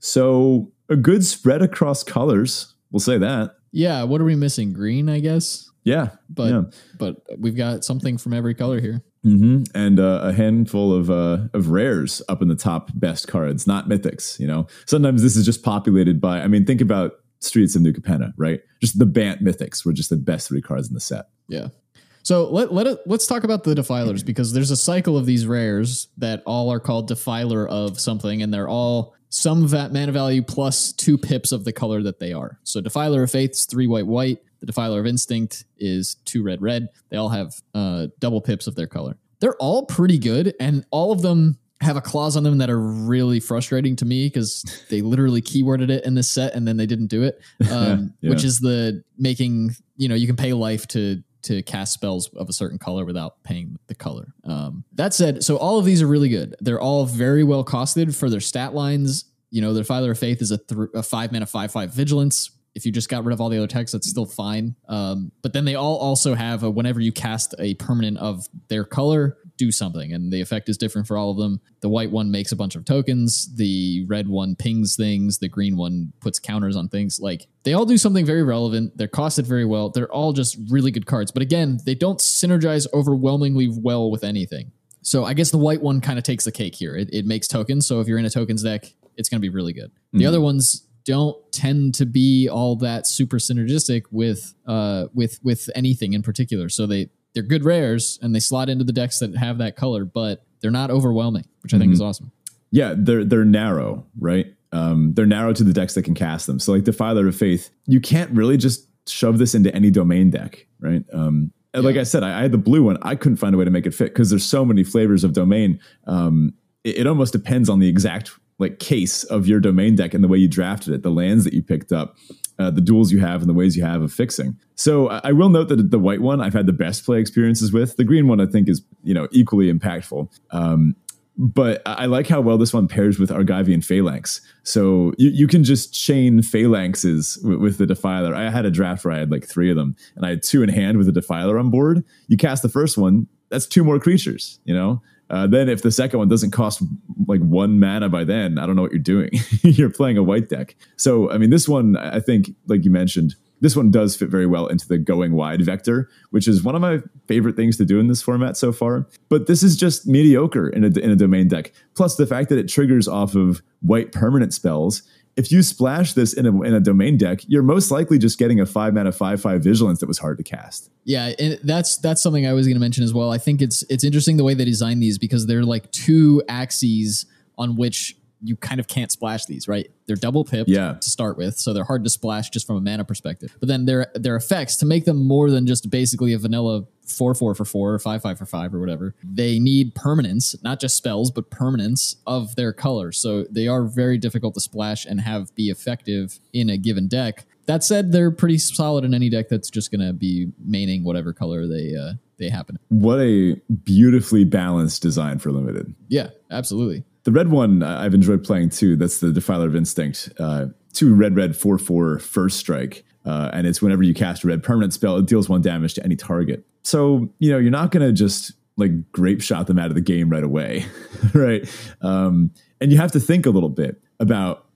So a good spread across colors. We'll say that. Yeah. What are we missing? Green, I guess. Yeah. But yeah. but we've got something from every color here. Mm-hmm. And uh, a handful of uh, of rares up in the top best cards, not mythics. You know, sometimes this is just populated by, I mean, think about Streets of New Capenna, right? Just the Bant mythics were just the best three cards in the set. Yeah. So let, let it, let's talk about the Defilers, because there's a cycle of these rares that all are called Defiler of something, and they're all some va- mana value plus two pips of the color that they are. So Defiler of Faith is three white white. The Defiler of Instinct is two red red. They all have uh, double pips of their color. They're all pretty good, and all of them have a clause on them that are really frustrating to me because they literally keyworded it in this set and then they didn't do it, um, yeah. which is the making, you know, you can pay life to to cast spells of a certain color without paying the color. Um, that said, so all of these are really good. They're all very well costed for their stat lines. You know, the Defiler of Faith is a, th- a five mana, five, five vigilance. If you just got rid of all the other text, that's still fine. Um, but then they all also have a, whenever you cast a permanent of their color, do something. And the effect is different for all of them. The white one makes a bunch of tokens. The red one pings things. The green one puts counters on things. Like, they all do something very relevant. They're costed very well. They're all just really good cards. But again, they don't synergize overwhelmingly well with anything. So I guess the white one kind of takes the cake here. It, it makes tokens. So if you're in a tokens deck, it's going to be really good. Mm-hmm. The other ones don't tend to be all that super synergistic with uh with with anything in particular. So they they're good rares and they slot into the decks that have that color, but they're not overwhelming, which I think mm-hmm. is awesome. Yeah, they're they're narrow, right? Um, they're narrow to the decks that can cast them. So like Defiler of Faith, you can't really just shove this into any domain deck, right? Um, yeah. Like I said, I, I had the blue one. I couldn't find a way to make it fit because there's so many flavors of domain. Um, it, it almost depends on the exact like case of your domain deck and the way you drafted it, the lands that you picked up, uh, the duels you have and the ways you have of fixing. So I, I will note that the white one I've had the best play experiences with. The green one I think is, you know, equally impactful. Um, but I like how well this one pairs with Argivian Phalanx. So you, you can just chain Phalanxes with, with the Defiler. I had a draft where I had like three of them and I had two in hand with the Defiler on board. You cast the first one, that's two more creatures, you know? Uh, then if the second one doesn't cost like one mana by then, I don't know what you're doing. You're playing a white deck. So, I mean, this one, I think, like you mentioned, this one does fit very well into the going wide vector, which is one of my favorite things to do in this format so far. But this is just mediocre in a, in a domain deck. Plus the fact that it triggers off of white permanent spells. If you splash this in a, in a domain deck, you're most likely just getting a five mana five five vigilance that was hard to cast. Yeah, and that's that's something I was going to mention as well. I think it's it's interesting the way they design these because they're like two axes on which you kind of can't splash these, right? They're double pipped yeah. to start with, so they're hard to splash just from a mana perspective. But then their their effects, to make them more than just basically a vanilla four four for four or five five for five or whatever, they need permanence, not just spells, but permanence of their color. So they are very difficult to splash and have be effective in a given deck. That said, they're pretty solid in any deck that's just going to be maining whatever color they uh, they happen. What a beautifully balanced design for limited. Yeah, absolutely. The red one I've enjoyed playing too. That's the Defiler of Instinct. Uh, two red, red, four, four, first strike. Uh, and it's whenever you cast a red permanent spell, it deals one damage to any target. So, you know, you're not going to just like grape shot them out of the game right away. right. Um, and you have to think a little bit about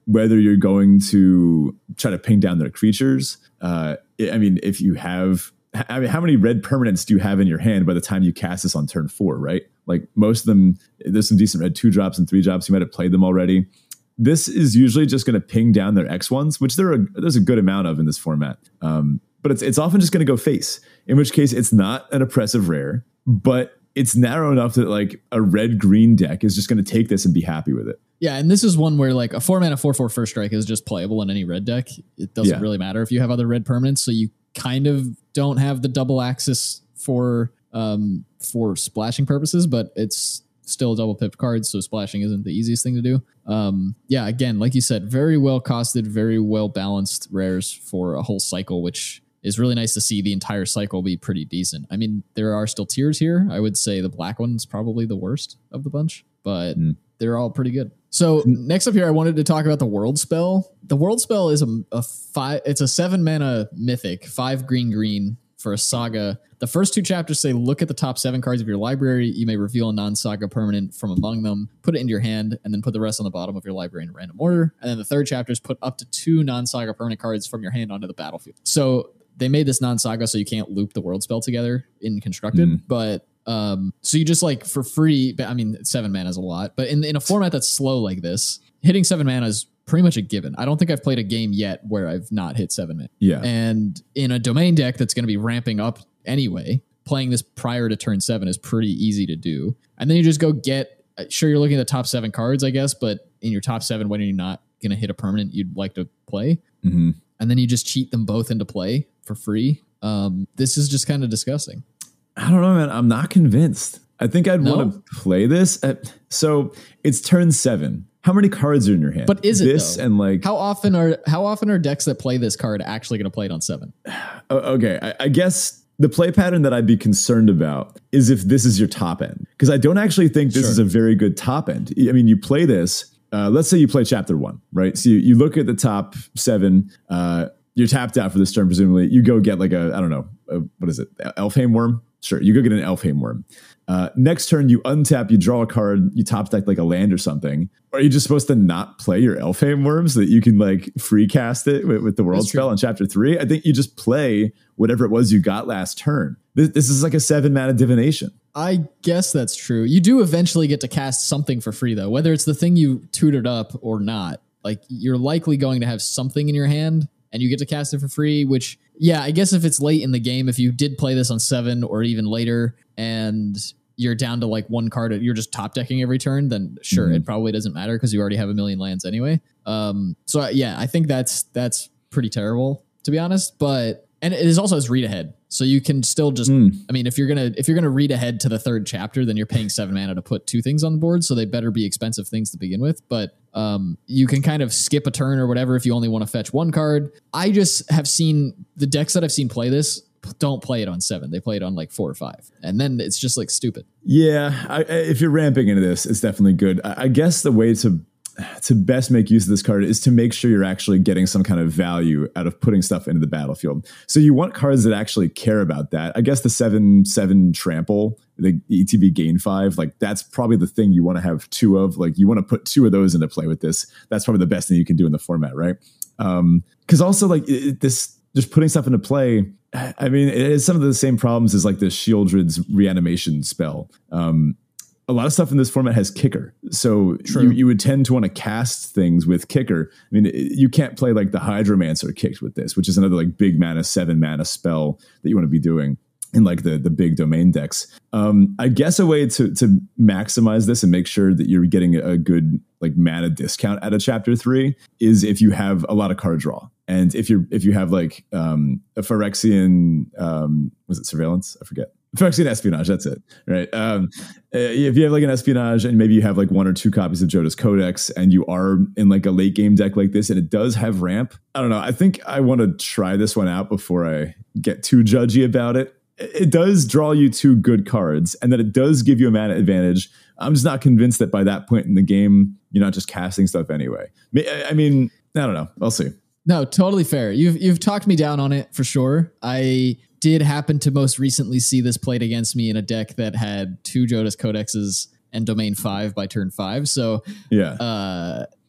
whether you're going to try to ping down their creatures. Uh, I mean, if you have, I mean, how many red permanents do you have in your hand by the time you cast this on turn four, right? Like most of them, there's some decent red two drops and three drops. You might have played them already. This is usually just going to ping down their X ones, which there are, there's a good amount of in this format. Um, but it's it's often just going to go face, in which case it's not an oppressive rare, but it's narrow enough that like a red green deck is just going to take this and be happy with it. Yeah, and this is one where like a four mana four four first strike is just playable in any red deck. It doesn't yeah. really matter if you have other red permanents, so you kind of don't have the double axis for um for splashing purposes, but it's still a double pipped card, so splashing isn't the easiest thing to do. Um, yeah, again, like you said, very well costed, very well balanced rares for a whole cycle, which is really nice to see the entire cycle be pretty decent. I mean, there are still tiers here. I would say the black one's probably the worst of the bunch, but mm. they're all pretty good. So next up here, I wanted to talk about the World Spell. The World Spell is a, a five. It's a seven mana mythic, five green green for a saga. The first two chapters say, look at the top seven cards of your library. You may reveal a non-saga permanent from among them, put it into your hand, and then put the rest on the bottom of your library in random order. And then the third chapter is put up to two non-saga permanent cards from your hand onto the battlefield. So they made this non-saga so you can't loop the World Spell together in Constructed, mm. but um, so you just like for free, I mean, seven mana is a lot, but in, in a format that's slow like this, hitting seven mana is pretty much a given. I don't think I've played a game yet where I've not hit seven mana. Yeah. And in a domain deck that's going to be ramping up anyway, playing this prior to turn seven is pretty easy to do. And then you just go get, sure, you're looking at the top seven cards, I guess, but in your top seven, when are you not going to hit a permanent you'd like to play? Mm-hmm. And then you just cheat them both into play for free. Um, this is just kind of disgusting. I don't know, man. I'm not convinced. I think I'd no? want to play this. At, so it's turn seven. How many cards are in your hand? But is it this though? And like how often are how often are decks that play this card actually going to play it on seven? Okay, I, I guess the play pattern that I'd be concerned about is if this is your top end, because I don't actually think this sure. is a very good top end. I mean, you play this. Uh, let's say you play chapter one, right? So you, you look at the top seven. Uh, you're tapped out for this turn, presumably. You go get like a I don't know a, what is it? Elfheim Worm. Sure, you go get an Elfheim Worm. Uh, next turn, you untap, you draw a card, you top deck like a land or something. Are you just supposed to not play your Elfheim Worm so that you can like free cast it with, with the World That's Spell true. On chapter three? I think you just play whatever it was you got last turn. This, this is like a seven mana divination. I guess that's true. You do eventually get to cast something for free, though, whether it's the thing you tutored up or not. Like you're likely going to have something in your hand and you get to cast it for free, which, yeah, I guess if it's late in the game, if you did play this on seven or even later and you're down to like one card, you're just top decking every turn, then sure, mm-hmm. it probably doesn't matter because you already have a million lands anyway. Um, so yeah, I think that's that's pretty terrible, to be honest. But and it is also as read ahead, so you can still just. Mm. I mean, if you're gonna if you're gonna read ahead to the third chapter, then you're paying seven mana to put two things on the board, so they better be expensive things to begin with. But um, you can kind of skip a turn or whatever if you only want to fetch one card. I just have seen the decks that I've seen play this. Don't play it on seven. They play it on like four or five. And then it's just like stupid. Yeah. I, if you're ramping into this, it's definitely good. I, I guess the way to to best make use of this card is to make sure you're actually getting some kind of value out of putting stuff into the battlefield. So you want cards that actually care about that. I guess the seven seven trample, the E T B gain five, like that's probably the thing you want to have two of. Like you want to put two of those into play with this. That's probably the best thing you can do in the format, right? Um, because also like it, this just putting stuff into play, I mean, it has some of the same problems as like the Shieldred's reanimation spell. Um, a lot of stuff in this format has kicker. So you, you would tend to want to cast things with kicker. I mean, you can't play like the Hydromancer kicked with this, which is another like big mana, seven mana spell that you want to be doing in like the, the big domain decks. Um, I guess a way to, to maximize this and make sure that you're getting a good like mana discount out of chapter three is if you have a lot of card draw. And if you're if you have like um, a Phyrexian, um, was it surveillance? I forget. Phyrexian espionage. That's it, right? Um, if you have like an espionage and maybe you have like one or two copies of Jodas Codex and you are in like a late game deck like this and it does have ramp, I don't know. I think I want to try this one out before I get too judgy about it. It does draw you two good cards and that it does give you a mana advantage. I'm just not convinced that by that point in the game you're not just casting stuff anyway. I mean, I don't know. I'll see. No, totally fair. You've you've talked me down on it for sure. I did happen to most recently see this played against me in a deck that had two Jodas Codexes and Domain five by turn five. So yeah, uh,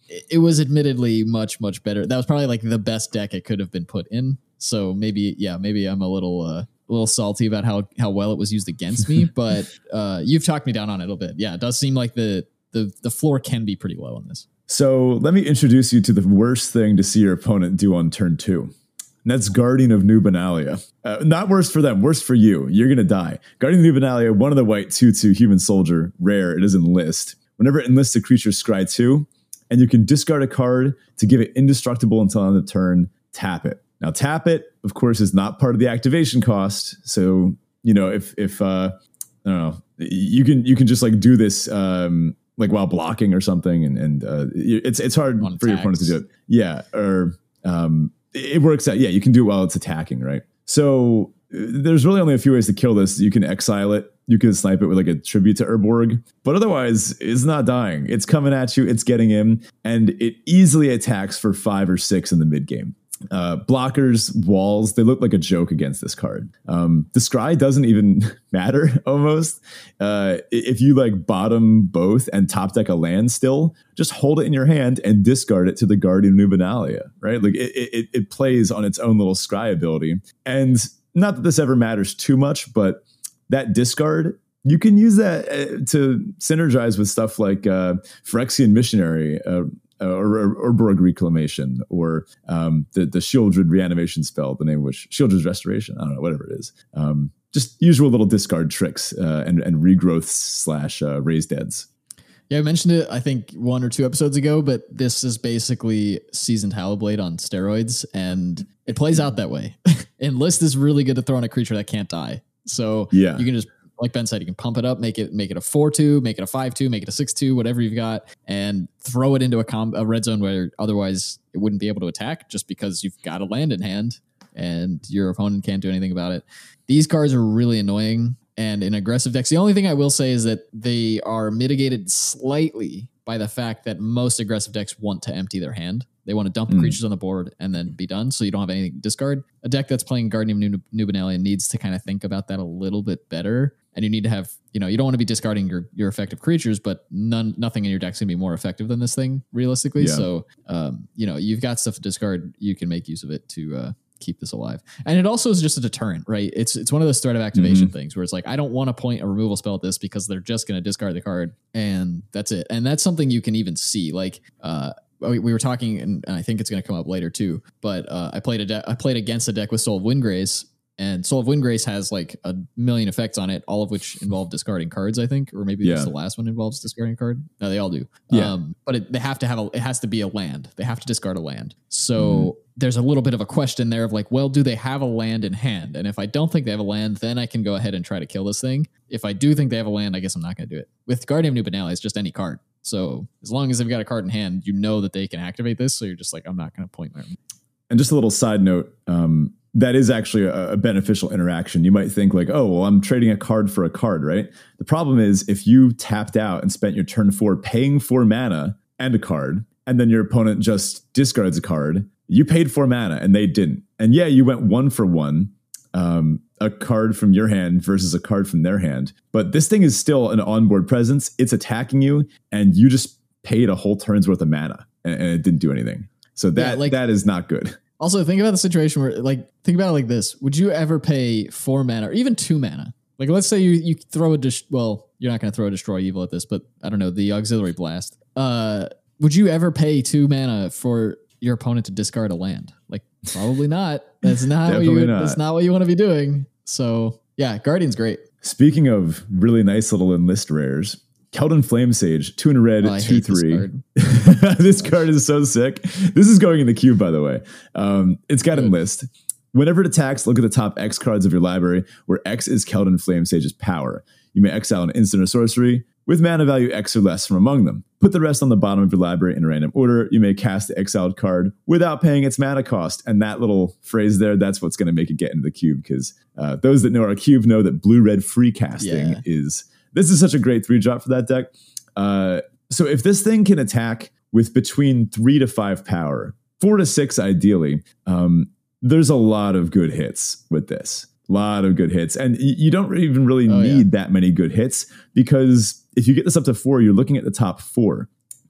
it was admittedly much, much better. That was probably like the best deck it could have been put in. So maybe, yeah, maybe I'm a little, uh, a little salty about how, how well it was used against me, but uh, you've talked me down on it a little bit. Yeah, it does seem like the, the, the floor can be pretty low on this. So let me introduce you to the worst thing to see your opponent do on turn two. And that's Guardian of New Benalia. Uh, not worse for them, worse for you. You're going to die. Guardian of New Benalia, one of the white two two human soldier, rare. It is enlist. Whenever it enlists a creature, scry two, and you can discard a card to give it indestructible until end of turn, tap it. Now, tap it, of course, is not part of the activation cost. So, you know, if, if uh, I don't know, you can you can just like do this um, like while blocking or something. And, and uh, it's it's hard on for your opponent to do it. Yeah. Or um, it works out. Yeah, you can do it while it's attacking, right? So there's really only a few ways to kill this. You can exile it. You can snipe it with like a tribute to Urborg. But otherwise, it's not dying. It's coming at you. It's getting in. And it easily attacks for five or six in the mid game. Uh, blockers, walls, they look like a joke against this card. Um, the scry doesn't even matter almost. Uh, if you like bottom both and top deck a land still, just hold it in your hand and discard it to the Guardian of New Benalia, right? Like it, it, it plays on its own little scry ability. And not that this ever matters too much, but that discard, you can use that uh, to synergize with stuff like uh, Phyrexian Missionary, uh, or, or Urborg Reclamation, or um, the, the Shieldred Reanimation spell, the name of which, Shieldred's Restoration, I don't know, whatever it is. Um, just usual little discard tricks uh, and, and regrowth slash uh, raised deads. Yeah, I mentioned it, I think, one or two episodes ago, but this is basically Seasoned Hallowblade on steroids, and it plays out that way. Enlist is really good to throw on a creature that can't die. So yeah. you can just, like Ben said, you can pump it up, make it make it a four two, make it a five two, make it a six two, whatever you've got, and throw it into a, com- a red zone where otherwise it wouldn't be able to attack just because you've got a land in hand and your opponent can't do anything about it. These cards are really annoying, and in aggressive decks, the only thing I will say is that they are mitigated slightly by the fact that most aggressive decks want to empty their hand. They want to dump mm. creatures on the board and then be done, so you don't have anything to discard. A deck that's playing Guardian of New, New Benalia needs to kind of think about that a little bit better. And you need to have, you know, you don't want to be discarding your, your effective creatures, but none, nothing in your deck's going to be more effective than this thing, realistically. Yeah. So, um, you know, you've got stuff to discard. You can make use of it to uh, keep this alive. And it also is just a deterrent, right? It's it's one of those threat of activation mm-hmm. things where it's like, I don't want to point a removal spell at this because they're just going to discard the card, and that's it. And that's something you can even see. Like, uh, we were talking, and I think it's going to come up later too, but uh, I played a de- I played against a deck with Soul of Windgrace. And Soul of Windgrace has like a million effects on it, all of which involve discarding cards, I think, or maybe yeah. just the last one involves discarding a card. No, they all do. Yeah. Um, but it, they have to have a, it has to be a land. They have to discard a land. So mm. there's a little bit of a question there of like, well, do they have a land in hand? And if I don't think they have a land, then I can go ahead and try to kill this thing. If I do think they have a land, I guess I'm not going to do it. With Guardian of New Benalia, it's just any card. So as long as they've got a card in hand, you know that they can activate this. So you're just like, I'm not going to point my. And just a little side note, um, that is actually a, a beneficial interaction. You might think like, oh, well, I'm trading a card for a card, right? The problem is if you tapped out and spent your turn four paying for mana and a card, and then your opponent just discards a card, you paid for mana and they didn't. And yeah, you went one for one, um, a card from your hand versus a card from their hand. But this thing is still an onboard presence. It's attacking you, and you just paid a whole turn's worth of mana, and, and it didn't do anything. So that yeah, like, that is not good. Also, think about the situation where, like, think about it like this. Would you ever pay four mana or even two mana? Like, let's say you, you throw a, dis- well, you're not going to throw a Destroy Evil at this, but I don't know, the Auxiliary Blast. Uh, would you ever pay two mana for your opponent to discard a land? Like, probably not. That's not, what you, not. That's not what you want to be doing. So, yeah, Guardian's great. Speaking of really nice little enlist rares, Keldon Flamesage, two in a red, oh, two, three. This card. This card is so sick. This is going in the cube, by the way. Um, it's got Good. Enlist. Whenever it attacks, look at the top X cards of your library, where X is Keldon Flamesage's power. You may exile an instant or sorcery with mana value X or less from among them. Put the rest on the bottom of your library in a random order. You may cast the exiled card without paying its mana cost. And that little phrase there, that's what's going to make it get into the cube, because uh, those that know our cube know that blue-red free casting yeah. is... This is such a great three drop for that deck. Uh, so if this thing can attack with between three to five power, four to six ideally, um, there's a lot of good hits with this. A lot of good hits. And y- you don't even really oh, need yeah. that many good hits, because if you get this up to four, you're looking at the top four.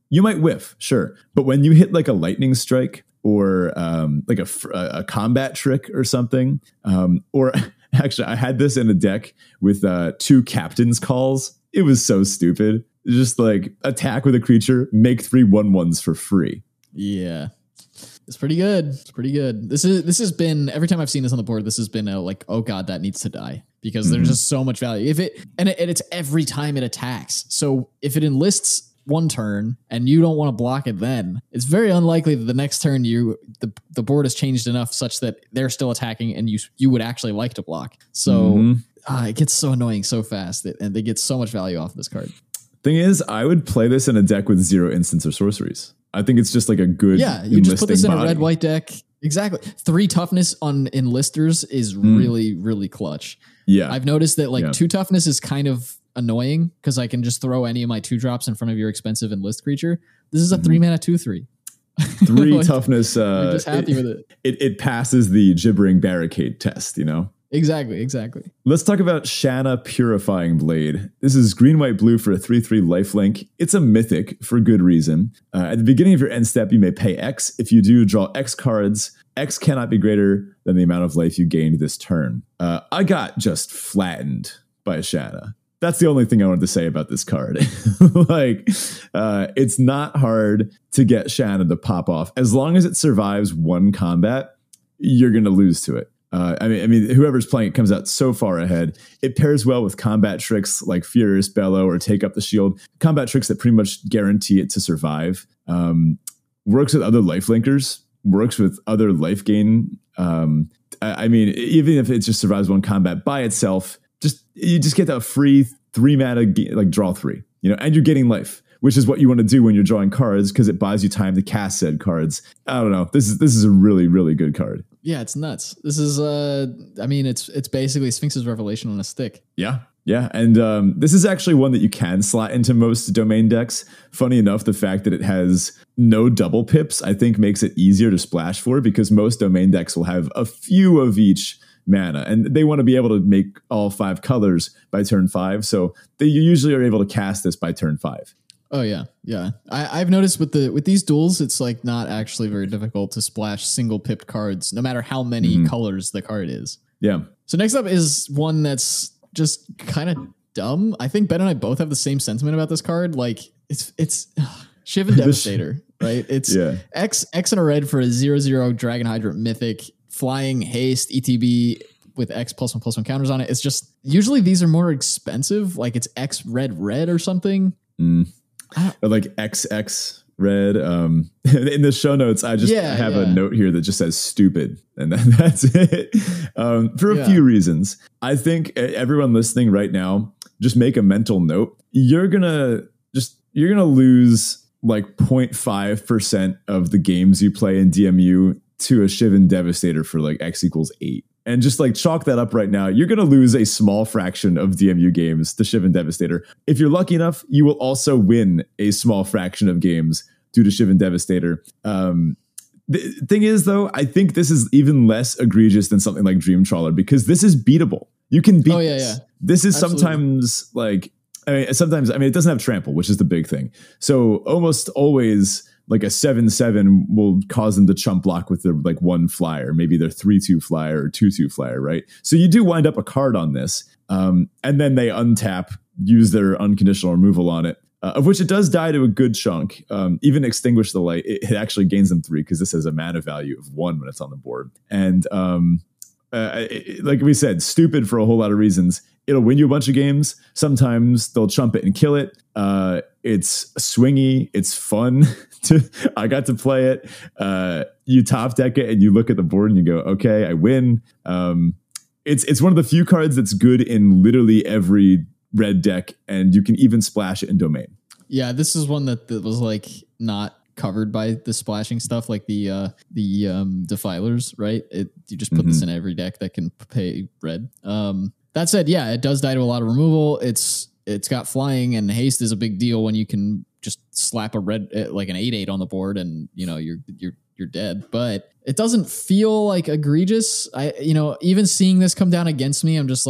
you might whiff, sure. But when you hit like a lightning strike or um, like a, a combat trick or something, um, or actually I had this in a deck with uh, two captain's calls. It was so stupid. Just like attack with a creature, make three one ones for free. Yeah. It's pretty good. It's pretty good. This is this has been every time I've seen this on the board. This has been a, like, oh god, that needs to die because mm-hmm. there's just so much value. If it and, it and it's every time it attacks. So if it enlists one turn and you don't want to block it, then it's very unlikely that the next turn you the the board has changed enough such that they're still attacking and you you would actually like to block. So mm-hmm. uh, it gets so annoying so fast that, and they get so much value off of this card. Thing is, I would play this in a deck with zero instants or sorceries. I think it's just like a good yeah. You just put this in body. a red white deck. Exactly. Three toughness on enlisters is mm. really really clutch. Yeah, I've noticed that like yeah. two toughness is kind of annoying because I can just throw any of my two drops in front of your expensive enlist creature. This is a mm-hmm. three mana two three. Three like, toughness. Uh, I'm just happy it, with it. it. It passes the gibbering barricade test. You know. Exactly, exactly. Let's talk about Shanna Purifying Blade. This is green, white, blue for a three three lifelink. It's a mythic for good reason. Uh, at the beginning of your end step, you may pay X. If you do, draw X cards. X cannot be greater than the amount of life you gained this turn. Uh, I got just flattened by Shanna. That's the only thing I wanted to say about this card. like, uh, it's not hard to get Shanna to pop off. As long as it survives one combat, you're going to lose to it. Uh, I mean, I mean, whoever's playing it comes out so far ahead. It pairs well with combat tricks like Furious Bellow or Take Up the Shield. Combat tricks that pretty much guarantee it to survive. Um, works with other lifelinkers. Works with other life gain. Um, I, I mean, even if it just survives one combat by itself, just you just get that free three mana like draw three. You know, and you're getting life, which is what you want to do when you're drawing cards because it buys you time to cast said cards. I don't know. This is this is a really really good card. Yeah, it's nuts. This is, uh, I mean, it's it's basically Sphinx's Revelation on a stick. Yeah, yeah. And um, this is actually one that you can slot into most domain decks. Funny enough, the fact that it has no double pips, I think makes it easier to splash for because most domain decks will have a few of each mana and they want to be able to make all five colors by turn five. So they usually are able to cast this by turn five. Oh yeah, yeah. I, I've noticed with the with these duels, it's like not actually very difficult to splash single pipped cards, no matter how many mm-hmm. colors the card is. Yeah. So next up is one that's just kind of dumb. I think Ben and I both have the same sentiment about this card. Like it's it's ugh, Shivan Devastator, right? It's yeah. X X and a red for a zero zero Dragon Hydrant Mythic, flying haste E T B with X plus one plus one counters on it. It's just usually these are more expensive. Like it's X red red or something. Mm. Or like X X red. Um, in the show notes, I just yeah, have yeah. a note here that just says stupid. And then that's it. Um, for a yeah. few reasons. I think everyone listening right now, just make a mental note. You're going to just, you're going to lose like zero point five percent of the games you play in D M U to a Shivan Devastator for like X equals eight. And just like chalk that up right now, you're going to lose a small fraction of D M U games to Shivan Devastator. If you're lucky enough, you will also win a small fraction of games due to Shivan Devastator. Um, the thing is, though, I think this is even less egregious than something like Dream Trawler because this is beatable. You can beat oh, yeah, this. Yeah. This is Absolutely. sometimes like, I mean, sometimes, I mean, it doesn't have trample, which is the big thing. So almost always like a seven seven will cause them to chump block with their like one flyer, maybe their three two flyer or two two flyer, right? So you do wind up a card on this, um, and then they untap, use their unconditional removal on it, uh, of which it does die to a good chunk. Um, even Extinguish the Light, it, it actually gains them three because this has a mana value of one when it's on the board. And um, uh, it, like we said, stupid for a whole lot of reasons. It'll win you a bunch of games. Sometimes they'll chump it and kill it. Uh, it's swingy. It's fun. to I got to play it. Uh, you top deck it and you look at the board and you go, okay, I win. Um, it's it's one of the few cards that's good in literally every red deck, and you can even splash it in Domain. Yeah, this is one that, that was like not covered by the splashing stuff, like the uh, the um, Defilers, right? It you just put mm-hmm. this in every deck that can pay red. Um, that said, yeah, it does die to a lot of removal. It's it's got flying, and haste is a big deal when you can just slap a red like an eight eight on the board, and you know you're you're you're dead. But it doesn't feel like egregious. I you know even seeing this come down against me, I'm just like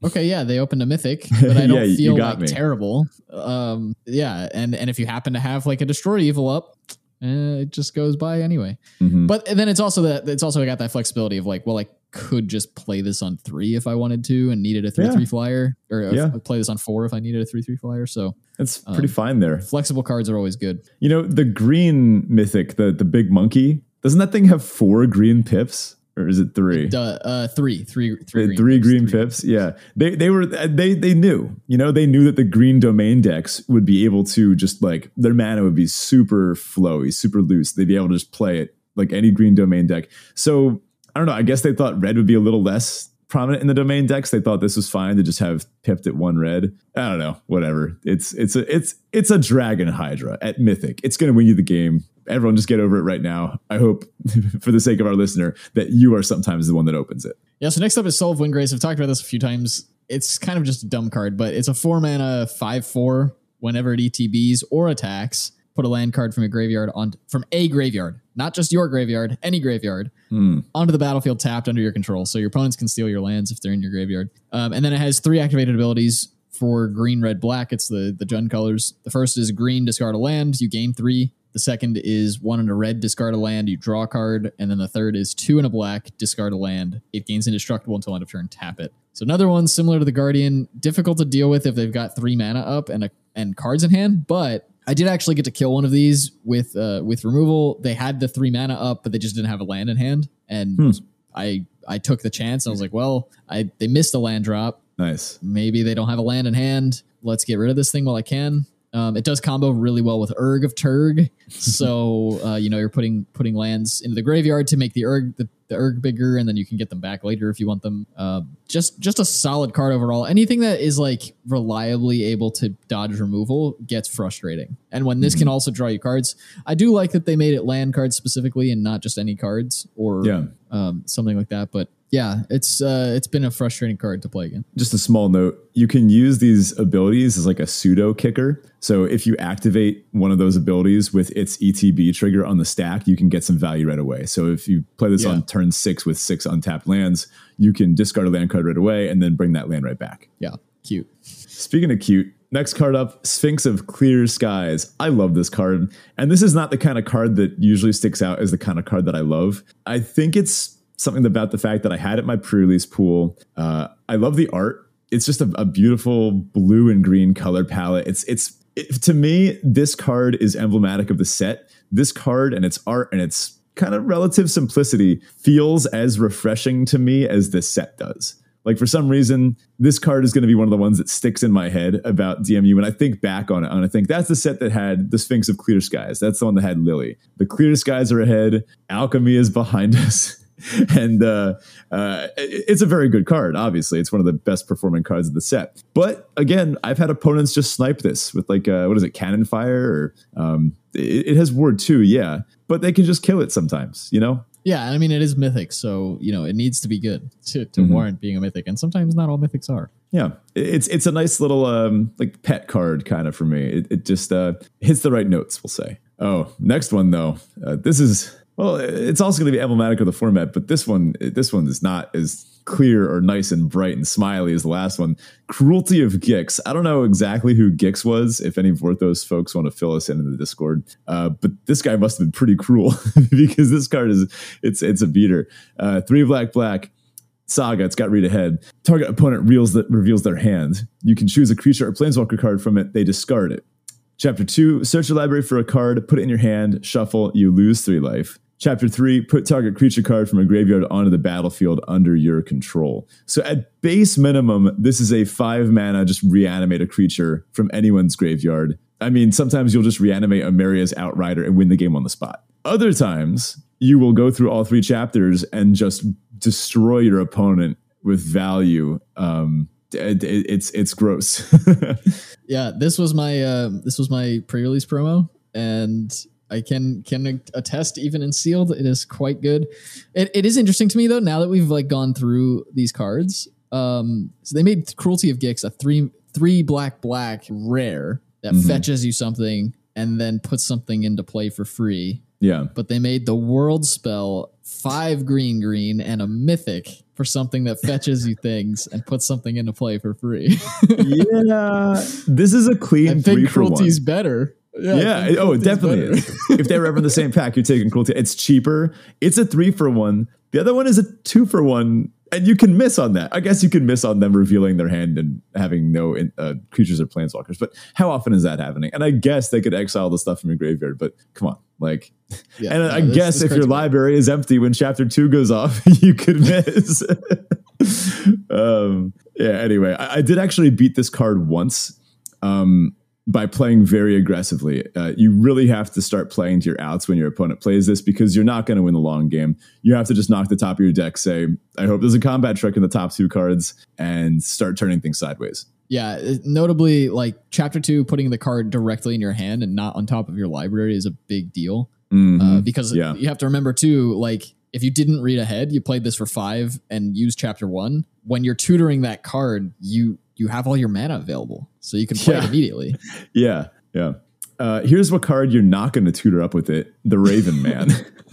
okay, yeah, they opened a mythic, but I don't Yeah, you feel got like me. terrible. Um, yeah, and and if you happen to have like a destroy evil up, eh, it just goes by anyway. Mhm. But then it's also that it's also got that flexibility of like, well, I could just play this on three if I wanted to and needed a three Yeah. three flyer, or Yeah. if, play this on four if I needed a three three flyer. So It's pretty Um, fine there. flexible cards are always good. You know, the green mythic, the the big monkey, doesn't that thing have four green pips? Or is it three? Duh, uh, three, three, three, Uh, three green three. pips. Yeah, they they were they they knew. You know, they knew that the green domain decks would be able to just like their mana would be super flowy, super loose. They'd be able to just play it like any green domain deck. So I don't know. I guess they thought red would be a little less prominent in the domain decks. They thought this was fine to just have pipped at one red. I don't know. Whatever. It's it's a it's it's a Dragon Hydra at Mythic. It's going to win you the game. Everyone just get over it right now. I hope, for the sake of our listener, that you are sometimes the one that opens it. Yeah, so next up is Soul of Windgrace. I've talked about this a few times. It's kind of just a dumb card, but it's a four mana five four. Whenever it E T Bs or attacks, put a land card from a graveyard on from a graveyard, not just your graveyard, any graveyard, Hmm. onto the battlefield tapped under your control. So your opponents can steal your lands if they're in your graveyard. Um, and then it has three activated abilities for green, red, black. It's the the Jund colors. The first is green, discard a land. You gain three. The second is one in a red, discard a land, you draw a card. And then the third is two in a black, discard a land. It gains indestructible until end of turn, tap it. So another one similar to the Guardian, difficult to deal with if they've got three mana up and a, and cards in hand. But I did actually get to kill one of these with uh, with removal. They had the three mana up, but they just didn't have a land in hand. And Hmm. I I took the chance. I was like, well, I they missed a land drop. Nice. Maybe they don't have a land in hand. Let's get rid of this thing while I can. Um, it does combo really well with Urg of Turg. So, uh, you know, you're putting putting lands into the graveyard to make the Urg the, the Urg bigger, and then you can get them back later if you want them. Uh, just just a solid card overall. Anything that is like reliably able to dodge removal gets frustrating. And when this Mhm. can also draw you cards, I do like that they made it land cards specifically and not just any cards or Yeah. um, something like that. But yeah, it's uh, it's been a frustrating card to play again. Just a small note, you can use these abilities as like a pseudo kicker. So if you activate one of those abilities with its E T B trigger on the stack, you can get some value right away. So if you play this Yeah. on turn six with six untapped lands, you can discard a land card right away and then bring that land right back. Yeah, cute. Speaking of cute, next card up, Sphinx of Clear Skies. I love this card. And this is not the kind of card that usually sticks out as the kind of card that I love. I think it's something about the fact that I had it in my pre-release pool. Uh, I love the art. It's just a, a beautiful blue and green color palette. It's it's it, to me, this card is emblematic of the set. This card and its art and its kind of relative simplicity feels as refreshing to me as this set does. Like for some reason, this card is going to be one of the ones that sticks in my head about D M U. When I think back on it, and I think that's the set that had the Sphinx of Clear Skies. That's the one that had Lily. The Clear Skies are ahead. Alchemy is behind us. And uh, uh, it's a very good card, obviously. It's one of the best performing cards of the set. But again, I've had opponents just snipe this with like, uh, what is it, Cannon Fire? Or um, it, it has Ward too, yeah. But they can just kill it sometimes, you know? Yeah, I mean, it is mythic, so, you know, it needs to be good to, to Mhm. warrant being a mythic. And sometimes not all mythics are. Yeah, it's it's a nice little um, like pet card kind of for me. It, it just uh, hits the right notes, we'll say. Oh, next one though. Uh, this is well, it's also going to be emblematic of the format, but this one this one is not as clear or nice and bright and smiley as the last one. Cruelty of Gix. I don't know exactly who Gix was. If any Vorthos folks want to fill us in in the Discord, uh, but this guy must have been pretty cruel because this card is it's it's a beater. Uh, three black black. Saga, it's got read ahead. Target opponent reveals, that, reveals their hand. You can choose a creature or planeswalker card from it. They discard it. Chapter two, search your library for a card, put it in your hand, shuffle, you lose three life. Chapter three, put target creature card from a graveyard onto the battlefield under your control. So at base minimum, this is a five mana, just reanimate a creature from anyone's graveyard. I mean, sometimes you'll just reanimate a Maria's Outrider and win the game on the spot. Other times, you will go through all three chapters and just destroy your opponent with value. Um, it, it, it's it's gross. Yeah, this was my uh, this was my pre-release promo, and I can can attest even in sealed, it is quite good. It, it is interesting to me though, now that we've like gone through these cards. Um, so they made Cruelty of Gix a three three black black rare that Mhm. fetches you something and then puts something into play for free. Yeah. But they made the world spell five green green and a mythic for something that fetches you things and puts something into play for free. Yeah, this is a clean I think three for one. Cruelty's better. Yeah, yeah. Oh, it definitely is. If they were ever in the same pack, you're taking Cruelty. It's cheaper. It's a three for one. The other one is a two for one. And you can miss on that. I guess you can miss on them revealing their hand and having no uh, creatures or planeswalkers. But how often is that happening? And I guess they could exile the stuff from your graveyard. But come on, like, yeah, and no, I this, guess this if your library is empty when chapter two goes off, you could miss. um, yeah. Anyway, I, I did actually beat this card once. Um, by playing very aggressively. Uh, you really have to start playing to your outs when your opponent plays this, because you're not going to win the long game. You have to just knock the top of your deck, say, I hope there's a combat trick in the top two cards, and start turning things sideways. Yeah, notably, like chapter two, putting the card directly in your hand and not on top of your library is a big deal. Mm-hmm. Uh, because yeah. you have to remember too, like if you didn't read ahead, you played this for five and used chapter one, when you're tutoring that card, you you have all your mana available, so you can play yeah. it immediately. Yeah, yeah. Uh, here's what card you're not going to tutor up with it: the Raven Man.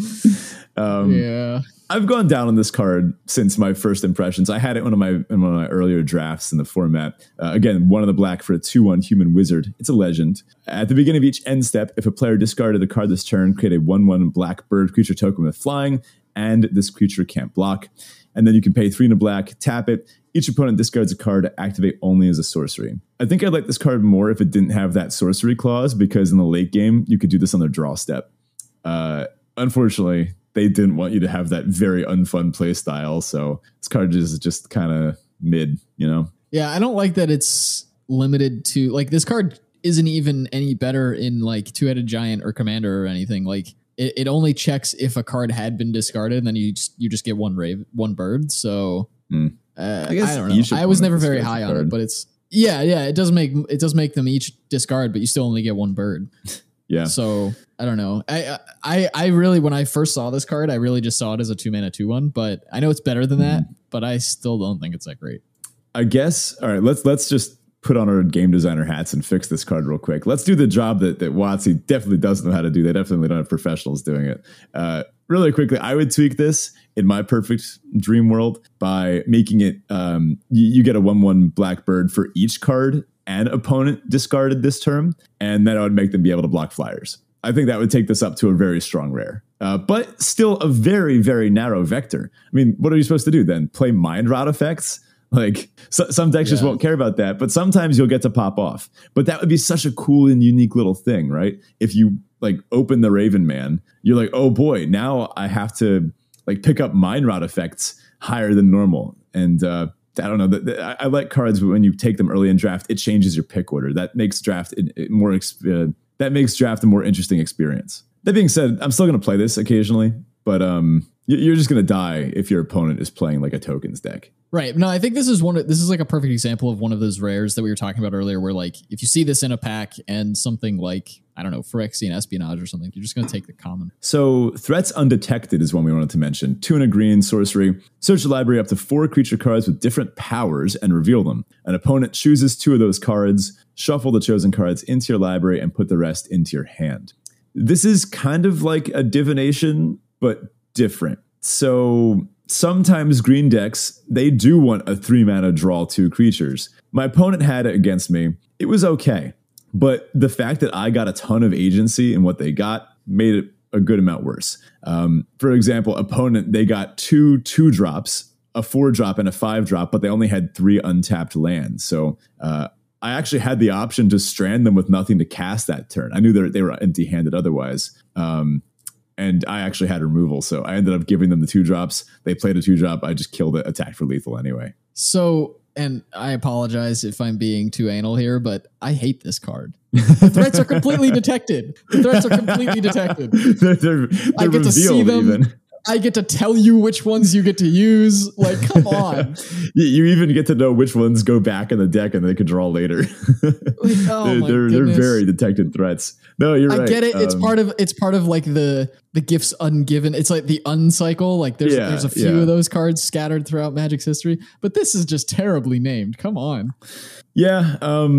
um, yeah, I've gone down on this card since my first impressions. I had it in one of my in one of my earlier drafts in the format. Uh, again, one of the black for a two one human wizard. It's a legend. At the beginning of each end step, if a player discarded a card this turn, create a one one black bird creature token with flying, and this creature can't block. And then you can pay three and a black, tap it. Each opponent discards a card to activate only as a sorcery. I think I'd like this card more if it didn't have that sorcery clause, because in the late game, you could do this on the draw step. Uh, unfortunately, they didn't want you to have that very unfun play style, so this card is just kind of mid, you know? Yeah, I don't like that it's limited to, like, this card isn't even any better in, like, Two-Headed Giant or Commander or anything. Like, it, it only checks if a card had been discarded, and then you just, you just get one rave, one bird, so... Mm. Uh, I, I don't know. I was never very high on it, but it's yeah, yeah. It does make it does make them each discard, but you still only get one bird. Yeah. So I don't know. I I I really, when I first saw this card, I really just saw it as a two mana two one. But I know it's better than that. Mm. But I still don't think it's that great. I guess. All right. Let's let's just put on our game designer hats and fix this card real quick. Let's do the job that that WotC definitely doesn't know how to do. They definitely don't have professionals doing it. Uh, really quickly, I would tweak this in my perfect dream world by making it um, you, you get a one one black bird for each card an opponent discarded this term, and then I would make them be able to block flyers. I think that would take this up to a very strong rare, uh, but still a very, very narrow vector. I mean, what are you supposed to do then? Play Mind Rot effects? Like so, some decks yeah. just won't care about that, but sometimes you'll get to pop off. But that would be such a cool and unique little thing, right? If you like open the Raven Man, you're like, oh boy, now I have to like pick up Mind Rot effects higher than normal. And uh, I don't know. The, the, I, I like cards, but when you take them early in draft, it changes your pick order. That makes draft it, it more. Uh, that makes draft a more interesting experience. That being said, I'm still going to play this occasionally, but um, you're just going to die if your opponent is playing like a tokens deck. Right. No, I think this is one of, this is like a perfect example of one of those rares that we were talking about earlier, where like if you see this in a pack and something like, I don't know, Phyrexian Espionage or something, you're just going to take the common. So Threats Undetected is one we wanted to mention. Two and a green sorcery. Search the library up to four creature cards with different powers and reveal them. An opponent chooses two of those cards, shuffle the chosen cards into your library, and put the rest into your hand. This is kind of like a divination, but different. So sometimes green decks, they do want a three mana draw two creatures. My opponent had it against me. It was okay. But the fact that I got a ton of agency in what they got made it a good amount worse. Um, for example, opponent, they got two two drops, a four drop and a five drop, but they only had three untapped lands. So uh, I actually had the option to strand them with nothing to cast that turn. I knew that they were empty handed otherwise. Um, And I actually had removal, so I ended up giving them the two drops. They played a two drop. I just killed it, attacked for lethal anyway. So, and I apologize if I'm being too anal here, but I hate this card. The threats are completely detected. The threats are completely detected. they're, they're, they're I get to see them. Even. I get to tell you which ones you get to use. Like, come on. You even get to know which ones go back in the deck and they can draw later. Like, oh they're, my they're, they're very detected threats. No, you're I right. I get it. Um, it's part of it's part of like the the gifts ungiven. It's like the uncycle. Like there's yeah, there's a few yeah. of those cards scattered throughout Magic's history, but this is just terribly named. Come on. Yeah. Um,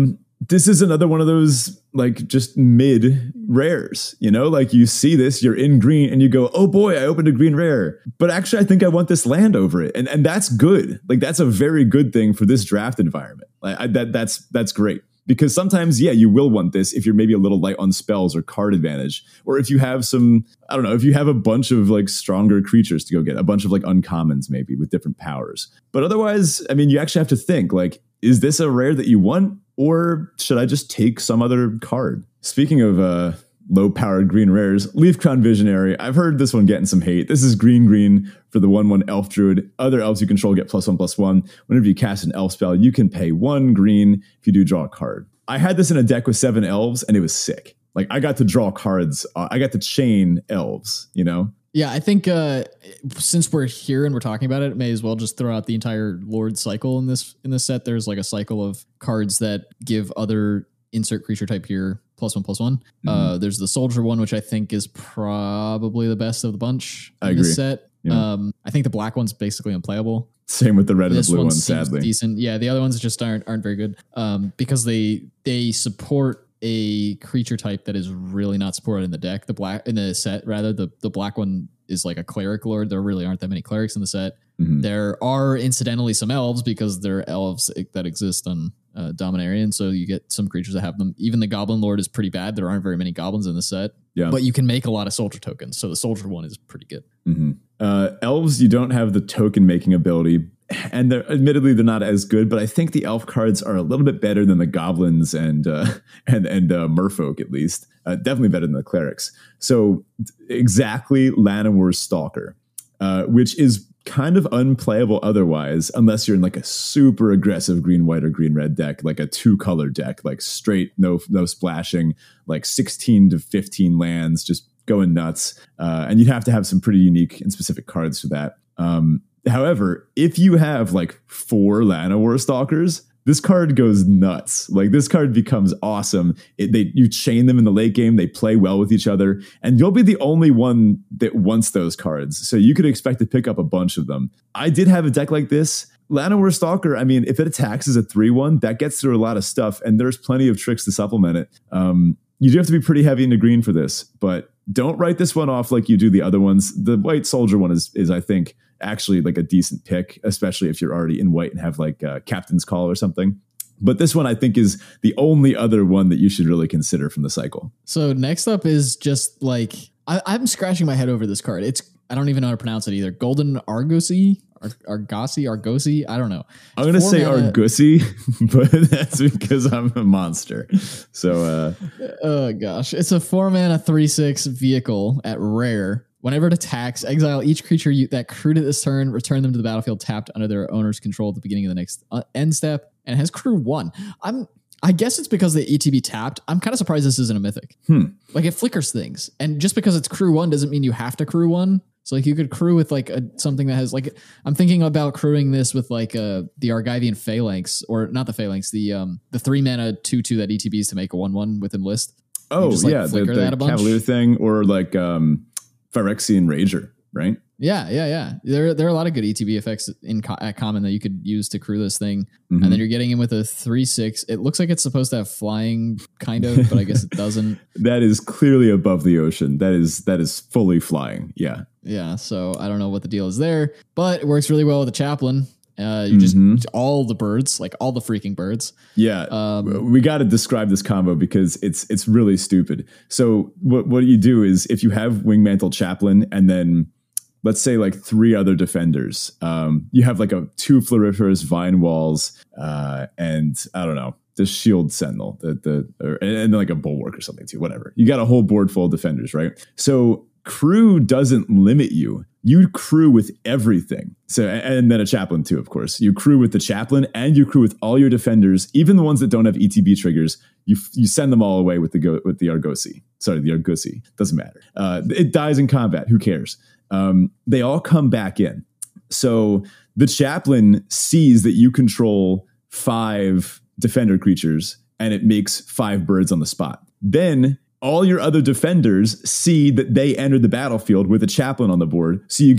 this is another one of those like just mid rares, you know, like you see this, you're in green and you go, oh boy, I opened a green rare, but actually I think I want this land over it. And and that's good. Like that's a very good thing for this draft environment. Like I, that that's, that's great. Because sometimes, yeah, you will want this if you're maybe a little light on spells or card advantage. Or if you have some, I don't know, if you have a bunch of like stronger creatures to go get, a bunch of like uncommons maybe with different powers. But otherwise, I mean, you actually have to think like, is this a rare that you want? Or should I just take some other card? Speaking of uh, low-powered green rares, Leafcrown Visionary. I've heard this one getting some hate. This is green, green for the one one Elf Druid. Other elves you control get plus one, plus one. Whenever you cast an elf spell, you can pay one green if you do draw a card. I had this in a deck with seven elves, and it was sick. Like, I got to draw cards. Uh, I got to chain elves, you know? Yeah, I think uh, since we're here and we're talking about it, may as well just throw out the entire Lord cycle in this in this set. There's like a cycle of cards that give other insert creature type here plus one plus one. Mm-hmm. Uh, there's the soldier one, which I think is probably the best of the bunch in I agree. This set. Yeah. Um, I think the black one's basically unplayable. Same with the red this and the blue one, sadly. Decent. Yeah, the other ones just aren't aren't very good. Um, because they they support a creature type that is really not supported in the deck. The black in the set, rather, the, the black one is like a cleric lord. There really aren't that many clerics in the set. Mm-hmm. There are incidentally some elves because there are elves that exist on uh, Dominarian. So you get some creatures that have them. Even the goblin lord is pretty bad. There aren't very many goblins in the set. Yeah. But you can make a lot of soldier tokens. So the soldier one is pretty good. Mm-hmm. Uh, elves, you don't have the token making ability. And they're admittedly they're not as good, but I think the elf cards are a little bit better than the goblins and uh, and and uh, merfolk at least. Uh, definitely better than the clerics. So exactly Llanowar Stalker, uh, which is kind of unplayable otherwise, unless you're in like a super aggressive green white or green red deck, like a two color deck, like straight no no splashing, like sixteen to fifteen lands, just going nuts. Uh, and you'd have to have some pretty unique and specific cards for that. Um, However, if you have like four Llanowar Stalkers, this card goes nuts. Like this card becomes awesome. It, they you chain them in the late game. They play well with each other, and you'll be the only one that wants those cards. So you could expect to pick up a bunch of them. I did have a deck like this. Llanowar Stalker, I mean, if it attacks as a three one, that gets through a lot of stuff, and there's plenty of tricks to supplement it. Um, you do have to be pretty heavy into green for this, but don't write this one off like you do the other ones. The white soldier one is, is I think, actually like a decent pick, especially if you're already in white and have like a Captain's Call or something. But this one I think is the only other one that you should really consider from the cycle. So next up is just like, I, I'm scratching my head over this card. It's, I don't even know how to pronounce it either. Golden Argosy? Ar- Argosy? Argosy? I don't know. It's I'm going to say mana- Argosy, but that's because I'm a monster. So, uh, oh gosh. It's a four mana, three, six vehicle at rare. Whenever it attacks, exile each creature you, that crewed at this turn, return them to the battlefield tapped under their owner's control at the beginning of the next uh, end step, and has crew one. I'm, I guess it's because the E T B tapped. I'm kind of surprised this isn't a mythic. Hmm. Like it flickers things, and just because it's crew one doesn't mean you have to crew one. So like you could crew with like a, something that has like, I'm thinking about crewing this with like uh, the Argivian Phalanx, or not the Phalanx, the um the three mana two two that E T Bs to make a one one with Enlist. Oh just, like, yeah, the, the Cavalier thing, or like um. Phyrexian Rager, right? Yeah, yeah, yeah. There, there are a lot of good E T B effects in co- at common that you could use to crew this thing, mm-hmm. and then you're getting in with a three six. It looks like it's supposed to have flying, kind of, but I guess it doesn't. That is clearly above the ocean. That is that is fully flying. Yeah, yeah. So I don't know what the deal is there, but it works really well with the Chaplain. Uh, you just mm-hmm. all the birds, like all the freaking birds. Yeah, um, we got to describe this combo because it's it's really stupid. So what what you do is if you have Wingmantle Chaplain and then let's say like three other defenders, um, you have like a two Floriferous Vine Walls, uh, and I don't know, the Shield Sentinel, the the or, and then like a Bulwark or something too. Whatever, you got a whole board full of defenders, right? So crew doesn't limit you. You crew with everything. So, and then a chaplain too, of course. You crew with the chaplain and you crew with all your defenders, even the ones that don't have E T B triggers. You you send them all away with the go, with the Argosy. Sorry, the Argosy. Doesn't matter. Uh, it dies in combat. Who cares? Um, they all come back in. So the chaplain sees that you control five defender creatures and it makes five birds on the spot. Then all your other defenders see that they entered the battlefield with a chaplain on the board. So you get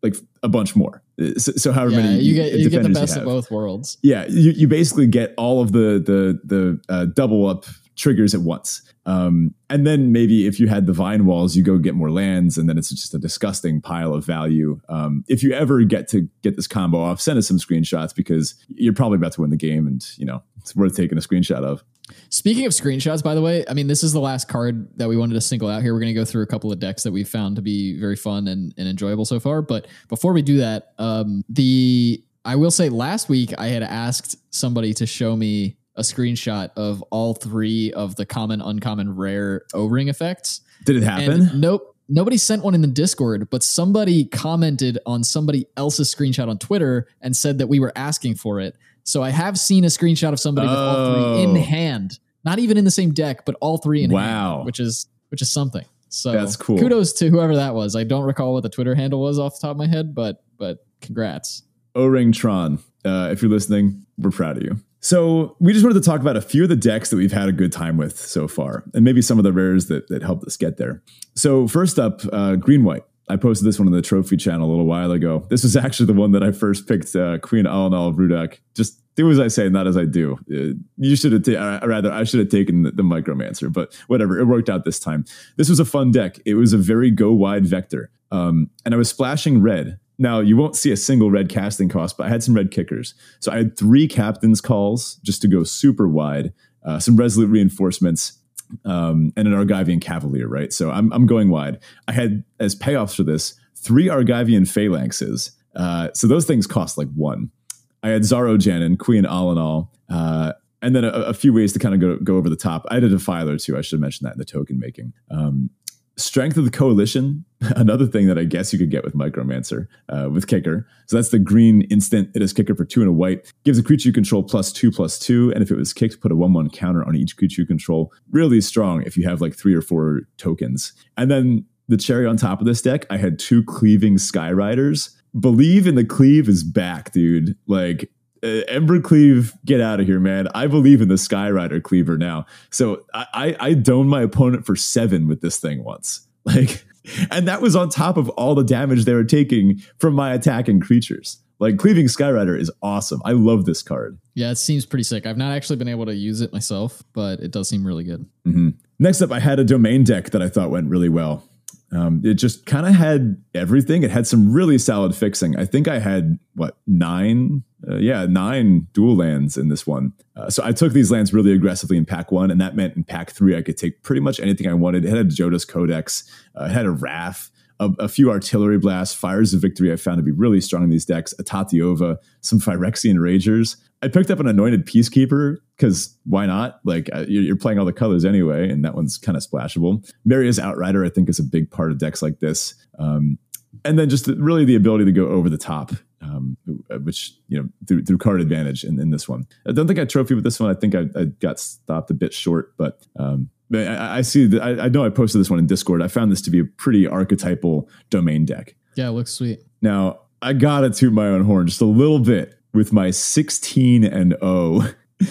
like a bunch more. So, so however yeah, many you get you get the best of of both worlds. Yeah, you, you basically get all of the the the uh, double up triggers at once. Um, and then maybe if you had the vine walls, you go get more lands, and then it's just a disgusting pile of value. Um, if you ever get to get this combo off, send us some screenshots because you're probably about to win the game, and you know it's worth taking a screenshot of. Speaking of screenshots, by the way, I mean, this is the last card that we wanted to single out here. We're going to go through a couple of decks that we found to be very fun and, and enjoyable so far. But before we do that, um, the I will say last week I had asked somebody to show me a screenshot of all three of the common, uncommon, rare O-ring effects. Did it happen? And nope. Nobody sent one in the Discord, but somebody commented on somebody else's screenshot on Twitter and said that we were asking for it. So I have seen a screenshot of somebody oh. with all three in hand, not even in the same deck, but all three in wow. hand, which is which is something. So that's cool. Kudos to whoever that was. I don't recall what the Twitter handle was off the top of my head, but but congrats. O-Ring Tron, uh, if you're listening, we're proud of you. So we just wanted to talk about a few of the decks that we've had a good time with so far, and maybe some of the rares that, that helped us get there. So first up, uh, Green-White. I posted this one on the Trophy channel a little while ago. This was actually the one that I first picked, uh, Queen Alanal of Rudak. Just do as I say, not as I do. Uh, you should have, ta- uh, rather, I should have taken the, the Micromancer, but whatever. It worked out this time. This was a fun deck. It was a very go wide vector, um, and I was splashing red. Now, you won't see a single red casting cost, but I had some red kickers. So I had three Captain's Calls just to go super wide, uh, some Resolute Reinforcements, um, and an Argivian Cavalier, right? So I'm I'm going wide. I had, as payoffs for this, three Argivian Phalanxes. Uh, so those things cost like one. I had Zaro Janin, Queen Alanal, uh, and then a, a few ways to kind of go, go over the top. I had a Defiler too. I should have mentioned that in the token making. Um, Strength of the Coalition, another thing that I guess you could get with Micromancer, uh, with Kicker. So that's the green instant. It is Kicker for two and a white. Gives a creature you control plus two, plus two. And if it was kicked, put a one one counter on each creature you control. Really strong if you have like three or four tokens. And then the cherry on top of this deck, I had two Cleaving Skyriders. Believe in the Cleave is back, dude. Like, Uh, Embercleave, get out of here, man. I believe in the Skyrider Cleaver now. So I, I, I doned my opponent for seven with this thing once. Like, and that was on top of all the damage they were taking from my attacking creatures. Like, Cleaving Skyrider is awesome. I love this card. Yeah, it seems pretty sick. I've not actually been able to use it myself, but it does seem really good. Mm-hmm. Next up, I had a Domain deck that I thought went really well. Um, it just kind of had everything. It had some really solid fixing. I think I had, what, nine? Uh, yeah, nine dual lands in this one. Uh, so I took these lands really aggressively in pack one, and that meant in pack three I could take pretty much anything I wanted. It had a Jodas Codex. Uh, it had a Wrath, a, a few Artillery Blasts, Fires of Victory I found to be really strong in these decks, a Tatiova, some Phyrexian Ragers. I picked up an Anointed Peacekeeper because why not? Like, uh, you're, you're playing all the colors anyway, and that one's kind of splashable. Maria's Outrider, I think, is a big part of decks like this. Um, and then just the, really the ability to go over the top, um, which, you know, through, through card advantage in, in this one. I don't think I trophy with this one. I think I, I got stopped a bit short, but um, I, I see that. I, I know I posted this one in Discord. I found this to be a pretty archetypal Domain deck. Yeah, it looks sweet. Now, I got to toot my own horn just a little bit with my sixteen and oh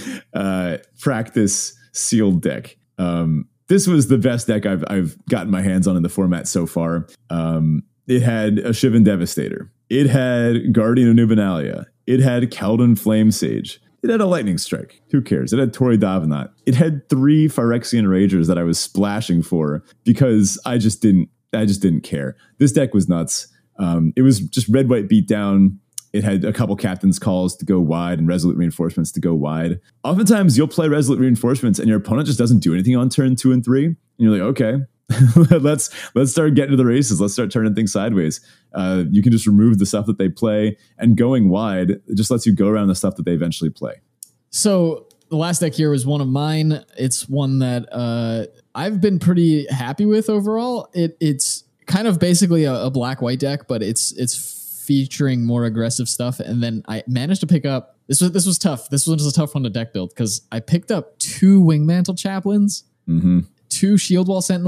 uh, practice sealed deck. Um, this was the best deck I've, I've gotten my hands on in the format so far. Um, it had a Shivan Devastator. It had Guardian of Nubenalia. It had Keldon Flame Sage. It had a Lightning Strike. Who cares? It had Tori Davenant. It had three Phyrexian Ragers that I was splashing for because I just didn't. I just didn't care. This deck was nuts. Um, it was just red white beat down. It had a couple Captain's Calls to go wide and Resolute Reinforcements to go wide. Oftentimes, you'll play Resolute Reinforcements and your opponent just doesn't do anything on turn two and three. And you're like, okay, let's let's start getting to the races. Let's start turning things sideways. Uh, you can just remove the stuff that they play, and going wide, it just lets you go around the stuff that they eventually play. So the last deck here was one of mine. It's one that uh, I've been pretty happy with overall. It it's kind of basically a, a black-white deck, but it's it's featuring more aggressive stuff. And then I managed to pick up, this was this was tough. This was a tough one to deck build because I picked up two Wingmantle Chaplains, mm-hmm. two Shield Wall Sentinels,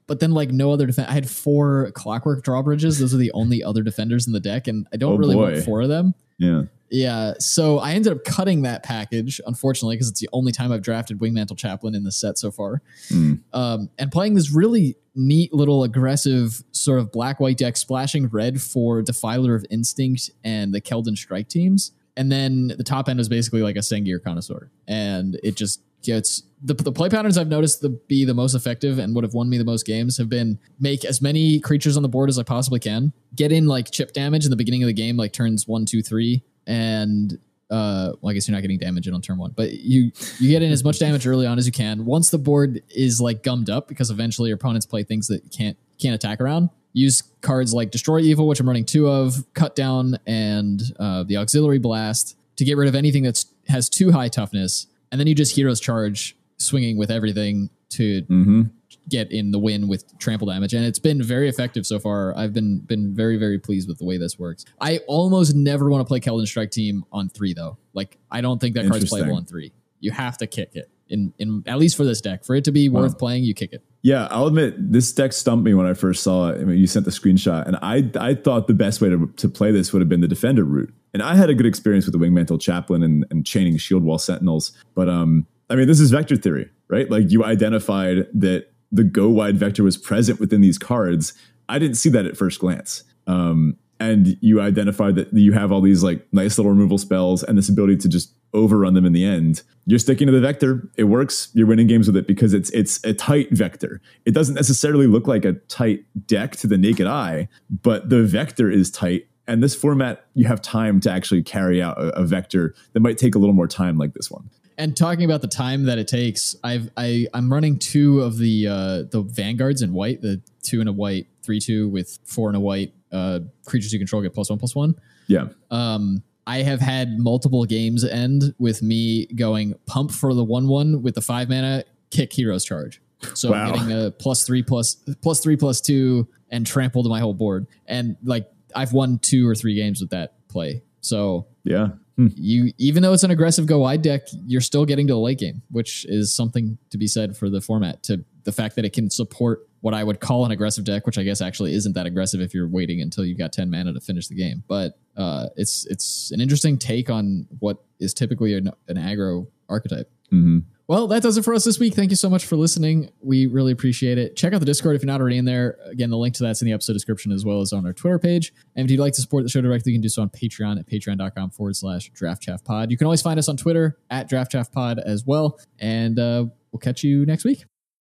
but then like no other defense. I had four Clockwork Drawbridges. Those are the only other defenders in the deck, and I don't oh really boy. want four of them. Yeah. Yeah, so I ended up cutting that package, unfortunately, because it's the only time I've drafted Wingmantle Chaplain in the set so far. Mm. Um, and playing this really neat little aggressive sort of black-white deck, splashing red for Defiler of Instinct and the Keldon Strike teams. And then the top end was basically like a Sengir Connoisseur. And it just gets... The, the play patterns I've noticed to be the most effective and would have won me the most games have been make as many creatures on the board as I possibly can. Get in like chip damage in the beginning of the game, like turns one, two, three. And uh, well, I guess you're not getting damage in on turn one, but you you get in as much damage early on as you can. Once the board is like gummed up, because eventually your opponents play things that you can't can't attack around. Use cards like Destroy Evil, which I'm running two of, Cut Down, and uh, the Auxiliary Blast to get rid of anything that's has too high toughness, and then you just Hero's Charge, swinging with everything to mm-hmm. get in the win with trample damage, and it's been very effective so far. I've been been very very pleased with the way this works. I almost never want to play Keldon Strike team on three though. Like I don't think that card's playable on three. You have to kick it in in at least for this deck. For it to be wow. worth playing, you kick it. Yeah, I'll admit this deck stumped me when I first saw it. I mean, you sent the screenshot, and I I thought the best way to to play this would have been the Defender route. And I had a good experience with the Wingmantle Chaplain and, and chaining Shield Wall Sentinels, but um. I mean, this is vector theory, right? Like you identified that the go wide vector was present within these cards. I didn't see that at first glance. Um, and you identified that you have all these like nice little removal spells and this ability to just overrun them in the end. You're sticking to the vector. It works. You're winning games with it because it's it's a tight vector. It doesn't necessarily look like a tight deck to the naked eye, but the vector is tight. And this format, you have time to actually carry out a, a vector that might take a little more time like this one. And talking about the time that it takes, I've I I'm running two of the uh, the Vanguards in white, the two and a white, three two with four and a white uh, creatures you control get plus one plus one. Yeah. Um, I have had multiple games end with me going pump for the one one with the five mana, kick Hero's Charge. So wow. I'm getting a plus three plus plus three plus two and trample to my whole board. And like I've won two or three games with that play. So yeah. Hmm. You, even though it's an aggressive go wide deck, you're still getting to the late game, which is something to be said for the format. To the fact that it can support what I would call an aggressive deck, which I guess actually isn't that aggressive if you're waiting until you've got ten mana to finish the game. But uh, it's it's an interesting take on what is typically an, an aggro archetype. Mm-hmm. Well, that does it for us this week. Thank you so much for listening. We really appreciate it. Check out the Discord if you're not already in there. Again, the link to that's in the episode description as well as on our Twitter page. And if you'd like to support the show directly, you can do so on Patreon at patreon.com forward slash draftchaffpod. You can always find us on Twitter at draftchaffpod as well. And uh, we'll catch you next week.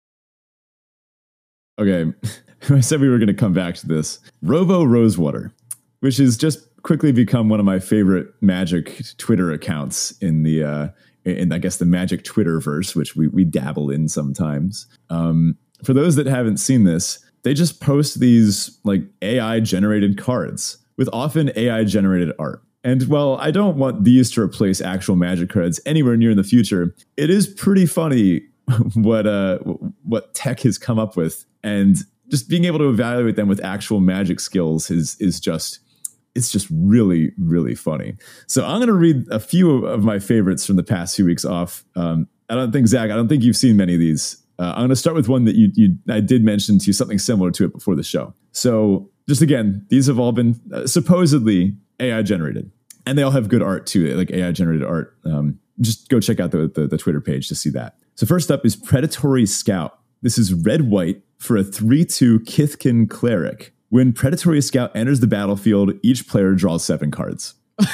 Okay. I said we were going to come back to this. Robo Rosewater, which has just quickly become one of my favorite Magic Twitter accounts in the... Uh, in, I guess, the Magic Twitterverse, which we, we dabble in sometimes. Um, for those that haven't seen this, they just post these like A I-generated cards with often A I-generated art. And while I don't want these to replace actual Magic cards anywhere near in the future, it is pretty funny what uh, what tech has come up with. And just being able to evaluate them with actual Magic skills is is just... It's just really, really funny. So I'm going to read a few of my favorites from the past few weeks off. Um, I don't think, Zach, I don't think you've seen many of these. Uh, I'm going to start with one that you, you I did mention to you, something similar to it before the show. So just again, these have all been uh, supposedly A I generated. And they all have good art too, like A I generated art. Um, just go check out the, the, the Twitter page to see that. So first up is Predatory Scout. This is red-white for a three two Kithkin Cleric. When Predatory Scout enters the battlefield, each player draws seven cards.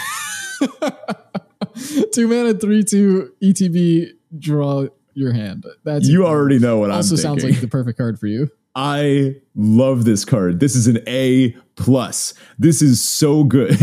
Two mana, three two E T B, draw your hand. That's you already know what I'm thinking. Also sounds like the perfect card for you. I love this card. This is an A plus. This is so good.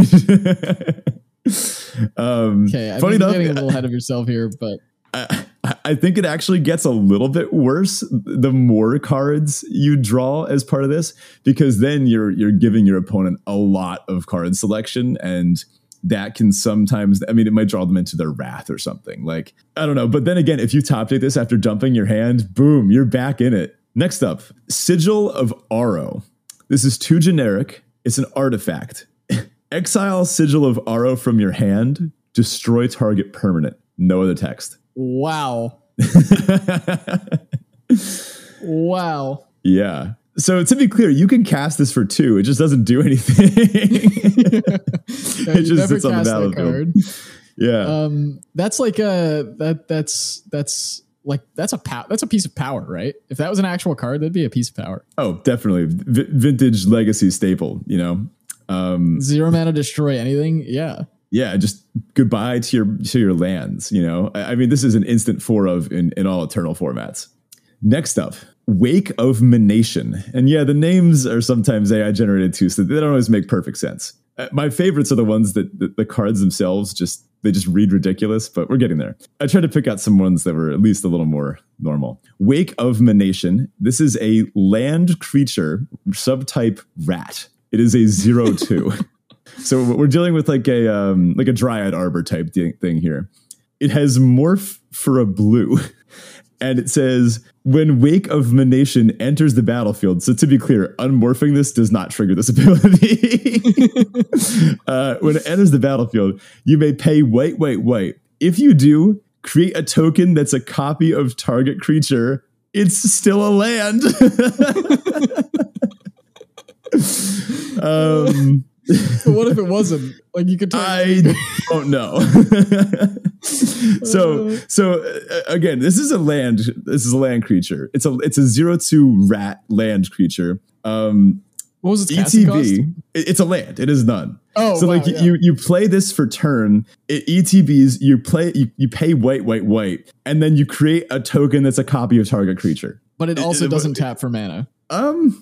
um, okay, I funny think enough, you're getting a little ahead of yourself here, but I, I think it actually gets a little bit worse the more cards you draw as part of this, because then you're you're giving your opponent a lot of card selection, and that can sometimes, I mean, it might draw them into their wrath or something. Like, I don't know. But then again, if you top deck this after dumping your hand, boom, you're back in it. Next up, Sigil of Aro. This is too generic. It's an artifact. Exile Sigil of Aro from your hand. Destroy target permanent. No other text. Wow. Wow. Yeah. So to be clear, you can cast this for two. It just doesn't do anything. Yeah, it just sits on the battlefield. Yeah. Um, that's like a that that's that's like that's a pow- that's a piece of power, right? If that was an actual card, that'd be a piece of power. Oh, definitely. V- vintage legacy staple, you know. Um, Zero mana destroy anything. Yeah. Yeah, just goodbye to your to your lands, you know. I, I mean, this is an instant four of in, in all Eternal formats. Next up, Wake of Manation. And yeah, the names are sometimes A I generated too, so they don't always make perfect sense. Uh, my favorites are the ones that the, the cards themselves just they just read ridiculous, but we're getting there. I tried to pick out some ones that were at least a little more normal. Wake of Manation. This is a land creature, subtype rat. It is a zero two. So we're dealing with like a um, like a Dryad Arbor type thing here. It has morph for a blue. And it says, when Wake of Manation enters the battlefield. So to be clear, unmorphing this does not trigger this ability. uh, when it enters the battlefield, you may pay white, white, white. If you do, create a token that's a copy of target creature. It's still a land. um, what if it wasn't? Like you could. I don't know. so so uh, again, this is a land. This is a land creature. It's a it's a zero two rat land creature. Um, what was its E T B? It, it's a land. It is none. Oh, so wow, like yeah. you you play this for turn. It E T Bs. You play you, you pay white white white, and then you create a token that's a copy of target creature. But it also it, doesn't it, tap for mana. Um.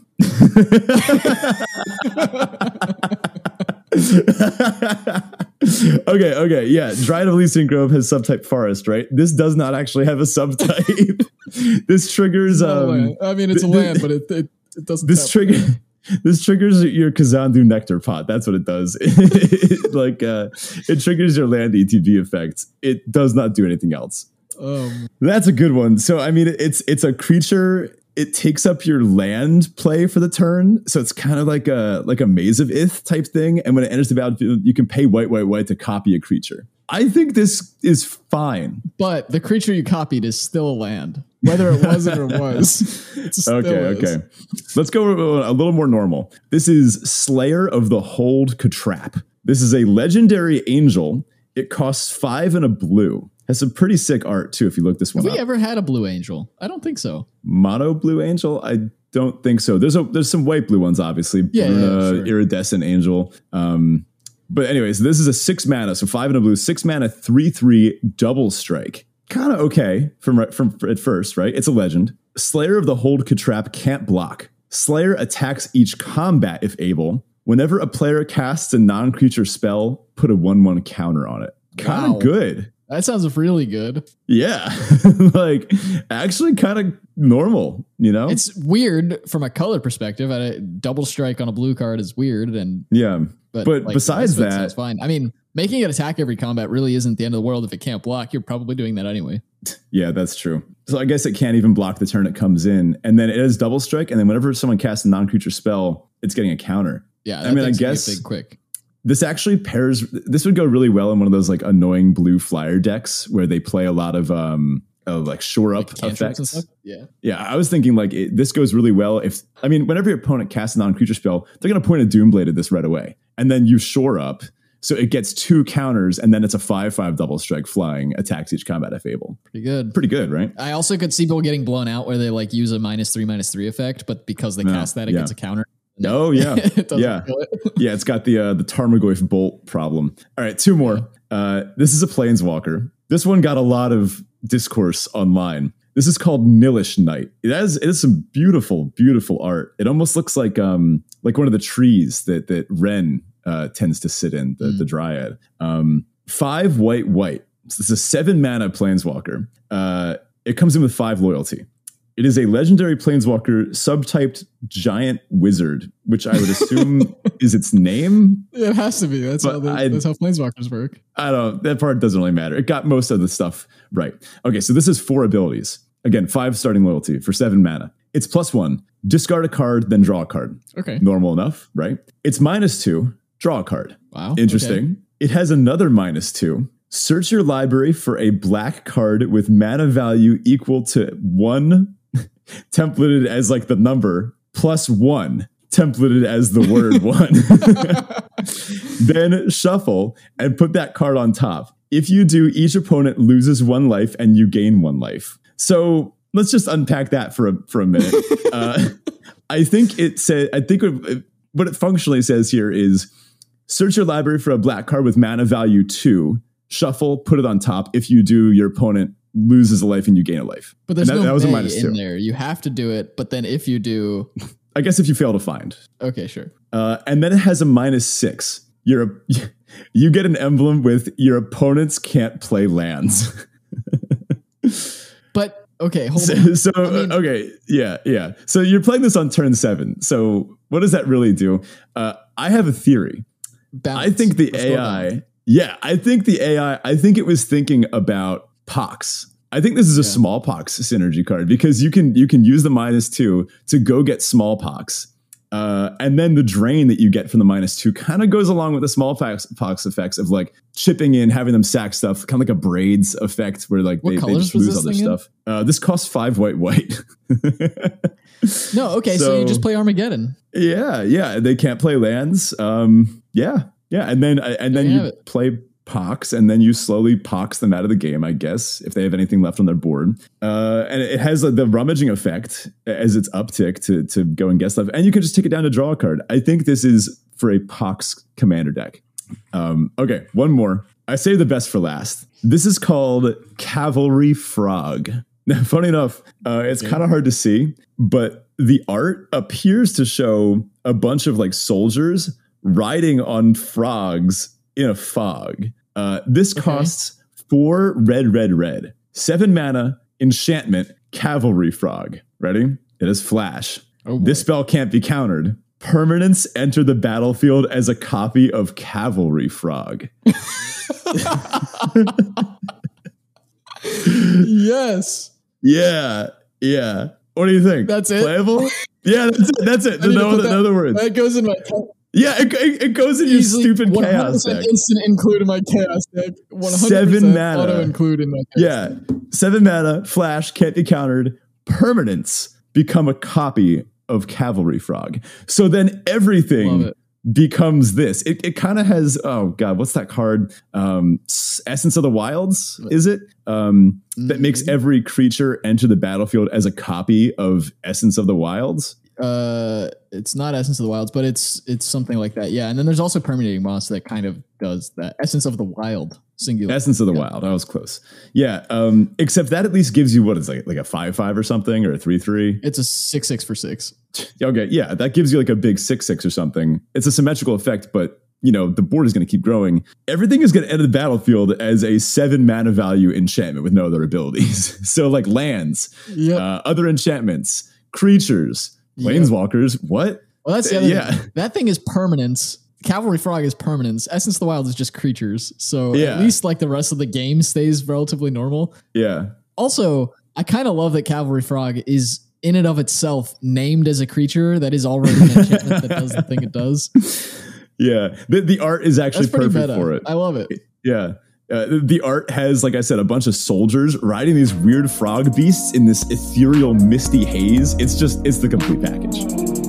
okay, okay, yeah. Dryad of Elysian Grove has subtype forest, right? This does not actually have a subtype. This triggers. Um, I mean, it's a th- land, but it it, it doesn't. This trigger. This triggers your Kazandu Nectar Pot. That's what it does. It, like uh, it triggers your land E T B effect. It does not do anything else. Um, That's a good one. So I mean, it's it's a creature. It takes up your land play for the turn, so it's kind of like a like a Maze of Ith type thing. And when it enters the battlefield, you can pay white, white, white to copy a creature. I think this is fine, but the creature you copied is still a land, whether it wasn't or was. It still okay, is. okay. Let's go a little more normal. This is Slayer of the Hold Catrap. This is a legendary angel. It costs five and a blue. Has some pretty sick art too. If you look this one Have up. we ever had a blue angel? I don't think so. Mono blue angel? I don't think so. There's a there's some white blue ones, obviously. Yeah, Bruna, yeah, sure. Iridescent angel. Um, but anyways, this is a six mana, so five and a blue, six mana, three three double strike. Kind of okay from from at first, right? It's a legend. Slayer of the Hold Catrap can't block. Slayer attacks each combat if able. Whenever a player casts a non-creature spell, put a one one counter on it. Kind of Wow. good. That sounds really good. Yeah. Like actually kind of normal, you know? It's weird from a color perspective. A double strike on a blue card is weird, and yeah. but, But like, besides the rest of it that- sounds fine. I mean, making it attack every combat really isn't the end of the world. If it can't block, you're probably doing that anyway. Yeah, that's true. So I guess it can't even block the turn it comes in. And then it is double strike. And then whenever someone casts a non-creature spell, it's getting a counter. Yeah, I mean, I thing's gonna guess- get big quick. This actually pairs. This would go really well in one of those like annoying blue flyer decks where they play a lot of um of like shore up Like cantrips and effects. stuff? Yeah. Yeah, I was thinking like it, this goes really well if I mean whenever your opponent casts a non-creature spell, they're going to point a Doomblade at this right away, and then you shore up, so it gets two counters, and then it's a five five double strike flying, attacks each combat if able. Pretty good. Pretty good, right? I also could see people getting blown out where they like use a minus three, minus three effect, but because they No, cast that, it yeah. gets a counter. Oh yeah, It doesn't yeah. kill it. Yeah, it's got the uh, the Tarmogoyf bolt problem. All right, two more. Uh, this is a planeswalker. This one got a lot of discourse online. This is called Nilish Knight. It has it has some beautiful, beautiful art. It almost looks like um like one of the trees that that Ren uh, tends to sit in, the, Mm. the Dryad. Um, five white white. So this is a seven mana planeswalker. Uh, it comes in with five loyalty. It is a legendary planeswalker subtyped giant wizard, which I would assume is its name. It has to be. That's But how the, I- that's how planeswalkers work. I don't, that part doesn't really matter. It got most of the stuff right. Okay, so this is four abilities. Again, five starting loyalty for seven mana. It's plus one, discard a card, then draw a card. Okay. Normal enough, right? It's minus two, draw a card. Wow. Interesting. Okay. It has another minus two. Search your library for a black card with mana value equal to one templated as like the number plus one, templated as the word one. Then shuffle and put that card on top. If you do, each opponent loses one life and you gain one life. So let's just unpack that for a for a minute. uh, I think it said. I think what, what it functionally says here is search your library for a black card with mana value two. Shuffle, put it on top. If you do, your opponent loses a life and you gain a life. But there's that, no that was a may minus two in there. You have to do it. But then if you do, I guess if you fail to find. Okay, sure. Uh, and then it has a minus six. You're a, you get an emblem with your opponents can't play lands. But okay, hold so, on. So I mean, okay, yeah, yeah. So you're playing this on turn seven. So what does that really do? Uh, I have a theory. Balance. I think the A I, yeah, I think the A I, I think it was thinking about Pox. I think this is a yeah. smallpox synergy card because you can you can use the minus two to go get smallpox. Uh, and then the drain that you get from the minus two kind of goes along with the smallpox pox effects of like chipping in, having them sack stuff, kind of like a braids effect where like they, they just lose other stuff. Uh, this costs five white white. No, okay, so, so you just play Armageddon. Yeah, yeah. They can't play lands. Um, yeah, yeah. And then and then you, you play Pox, and then you slowly pox them out of the game, I guess, if they have anything left on their board. Uh, and it has uh, the rummaging effect as its uptick to, to go and get stuff. And you can just take it down to draw a card. I think this is for a Pox commander deck. Um, okay, one more. I saved the best for last. This is called Cavalry Frog. Now, funny enough, uh, it's yeah. kind of hard to see, but the art appears to show a bunch of like soldiers riding on frogs in a fog. Uh, this okay. costs four red, red, red. Seven mana, enchantment, Cavalry Frog. Ready? It is flash. Oh this spell can't be countered. Permanents enter the battlefield as a copy of Cavalry Frog. Yes. Yeah. Yeah. What do you think? That's it? Playable? Yeah, that's it. That's it. No other, that, other words. That goes in my... Yeah, it, it goes in your stupid chaos deck. Instant include in my chaos deck. one hundred percent Seven mana. Auto include in my chaos Yeah. Deck. Seven mana, flash, can't be countered. Permanents become a copy of Cavalry Frog. So then everything becomes this. It, it kind of has, oh God, what's that card? Um, Essence of the Wilds, is it? Um, mm-hmm. That makes every creature enter the battlefield as a copy of Essence of the Wilds. Uh, it's not Essence of the Wilds, but it's it's something like that. Yeah, and then there's also Permeating Moss that kind of does that. Essence of the Wild, singular. Essence of the yeah. Wild. I was close. Yeah. Um, except that at least gives you what is like like a five five or something or a three three. It's a six six for six. Okay, yeah, that gives you like a big six six or something. It's a symmetrical effect, but you know the board is going to keep growing. Everything is going to enter the battlefield as a seven mana value enchantment with no other abilities. So like lands, yep. uh, other enchantments, creatures. Planeswalkers, yep. What? Well, that's the other yeah. thing. That thing is permanence. Cavalry Frog is permanence. Essence of the Wild is just creatures. So yeah. at least like the rest of the game stays relatively normal. Yeah. Also, I kind of love that Cavalry Frog is in and of itself named as a creature that is already an enchantment that does the thing it does. Yeah. The, the art is actually perfect meta. For it. I love it. Yeah. Uh, the art has, like I said, a bunch of soldiers riding these weird frog beasts in this ethereal, misty haze. It's just, it's the complete package.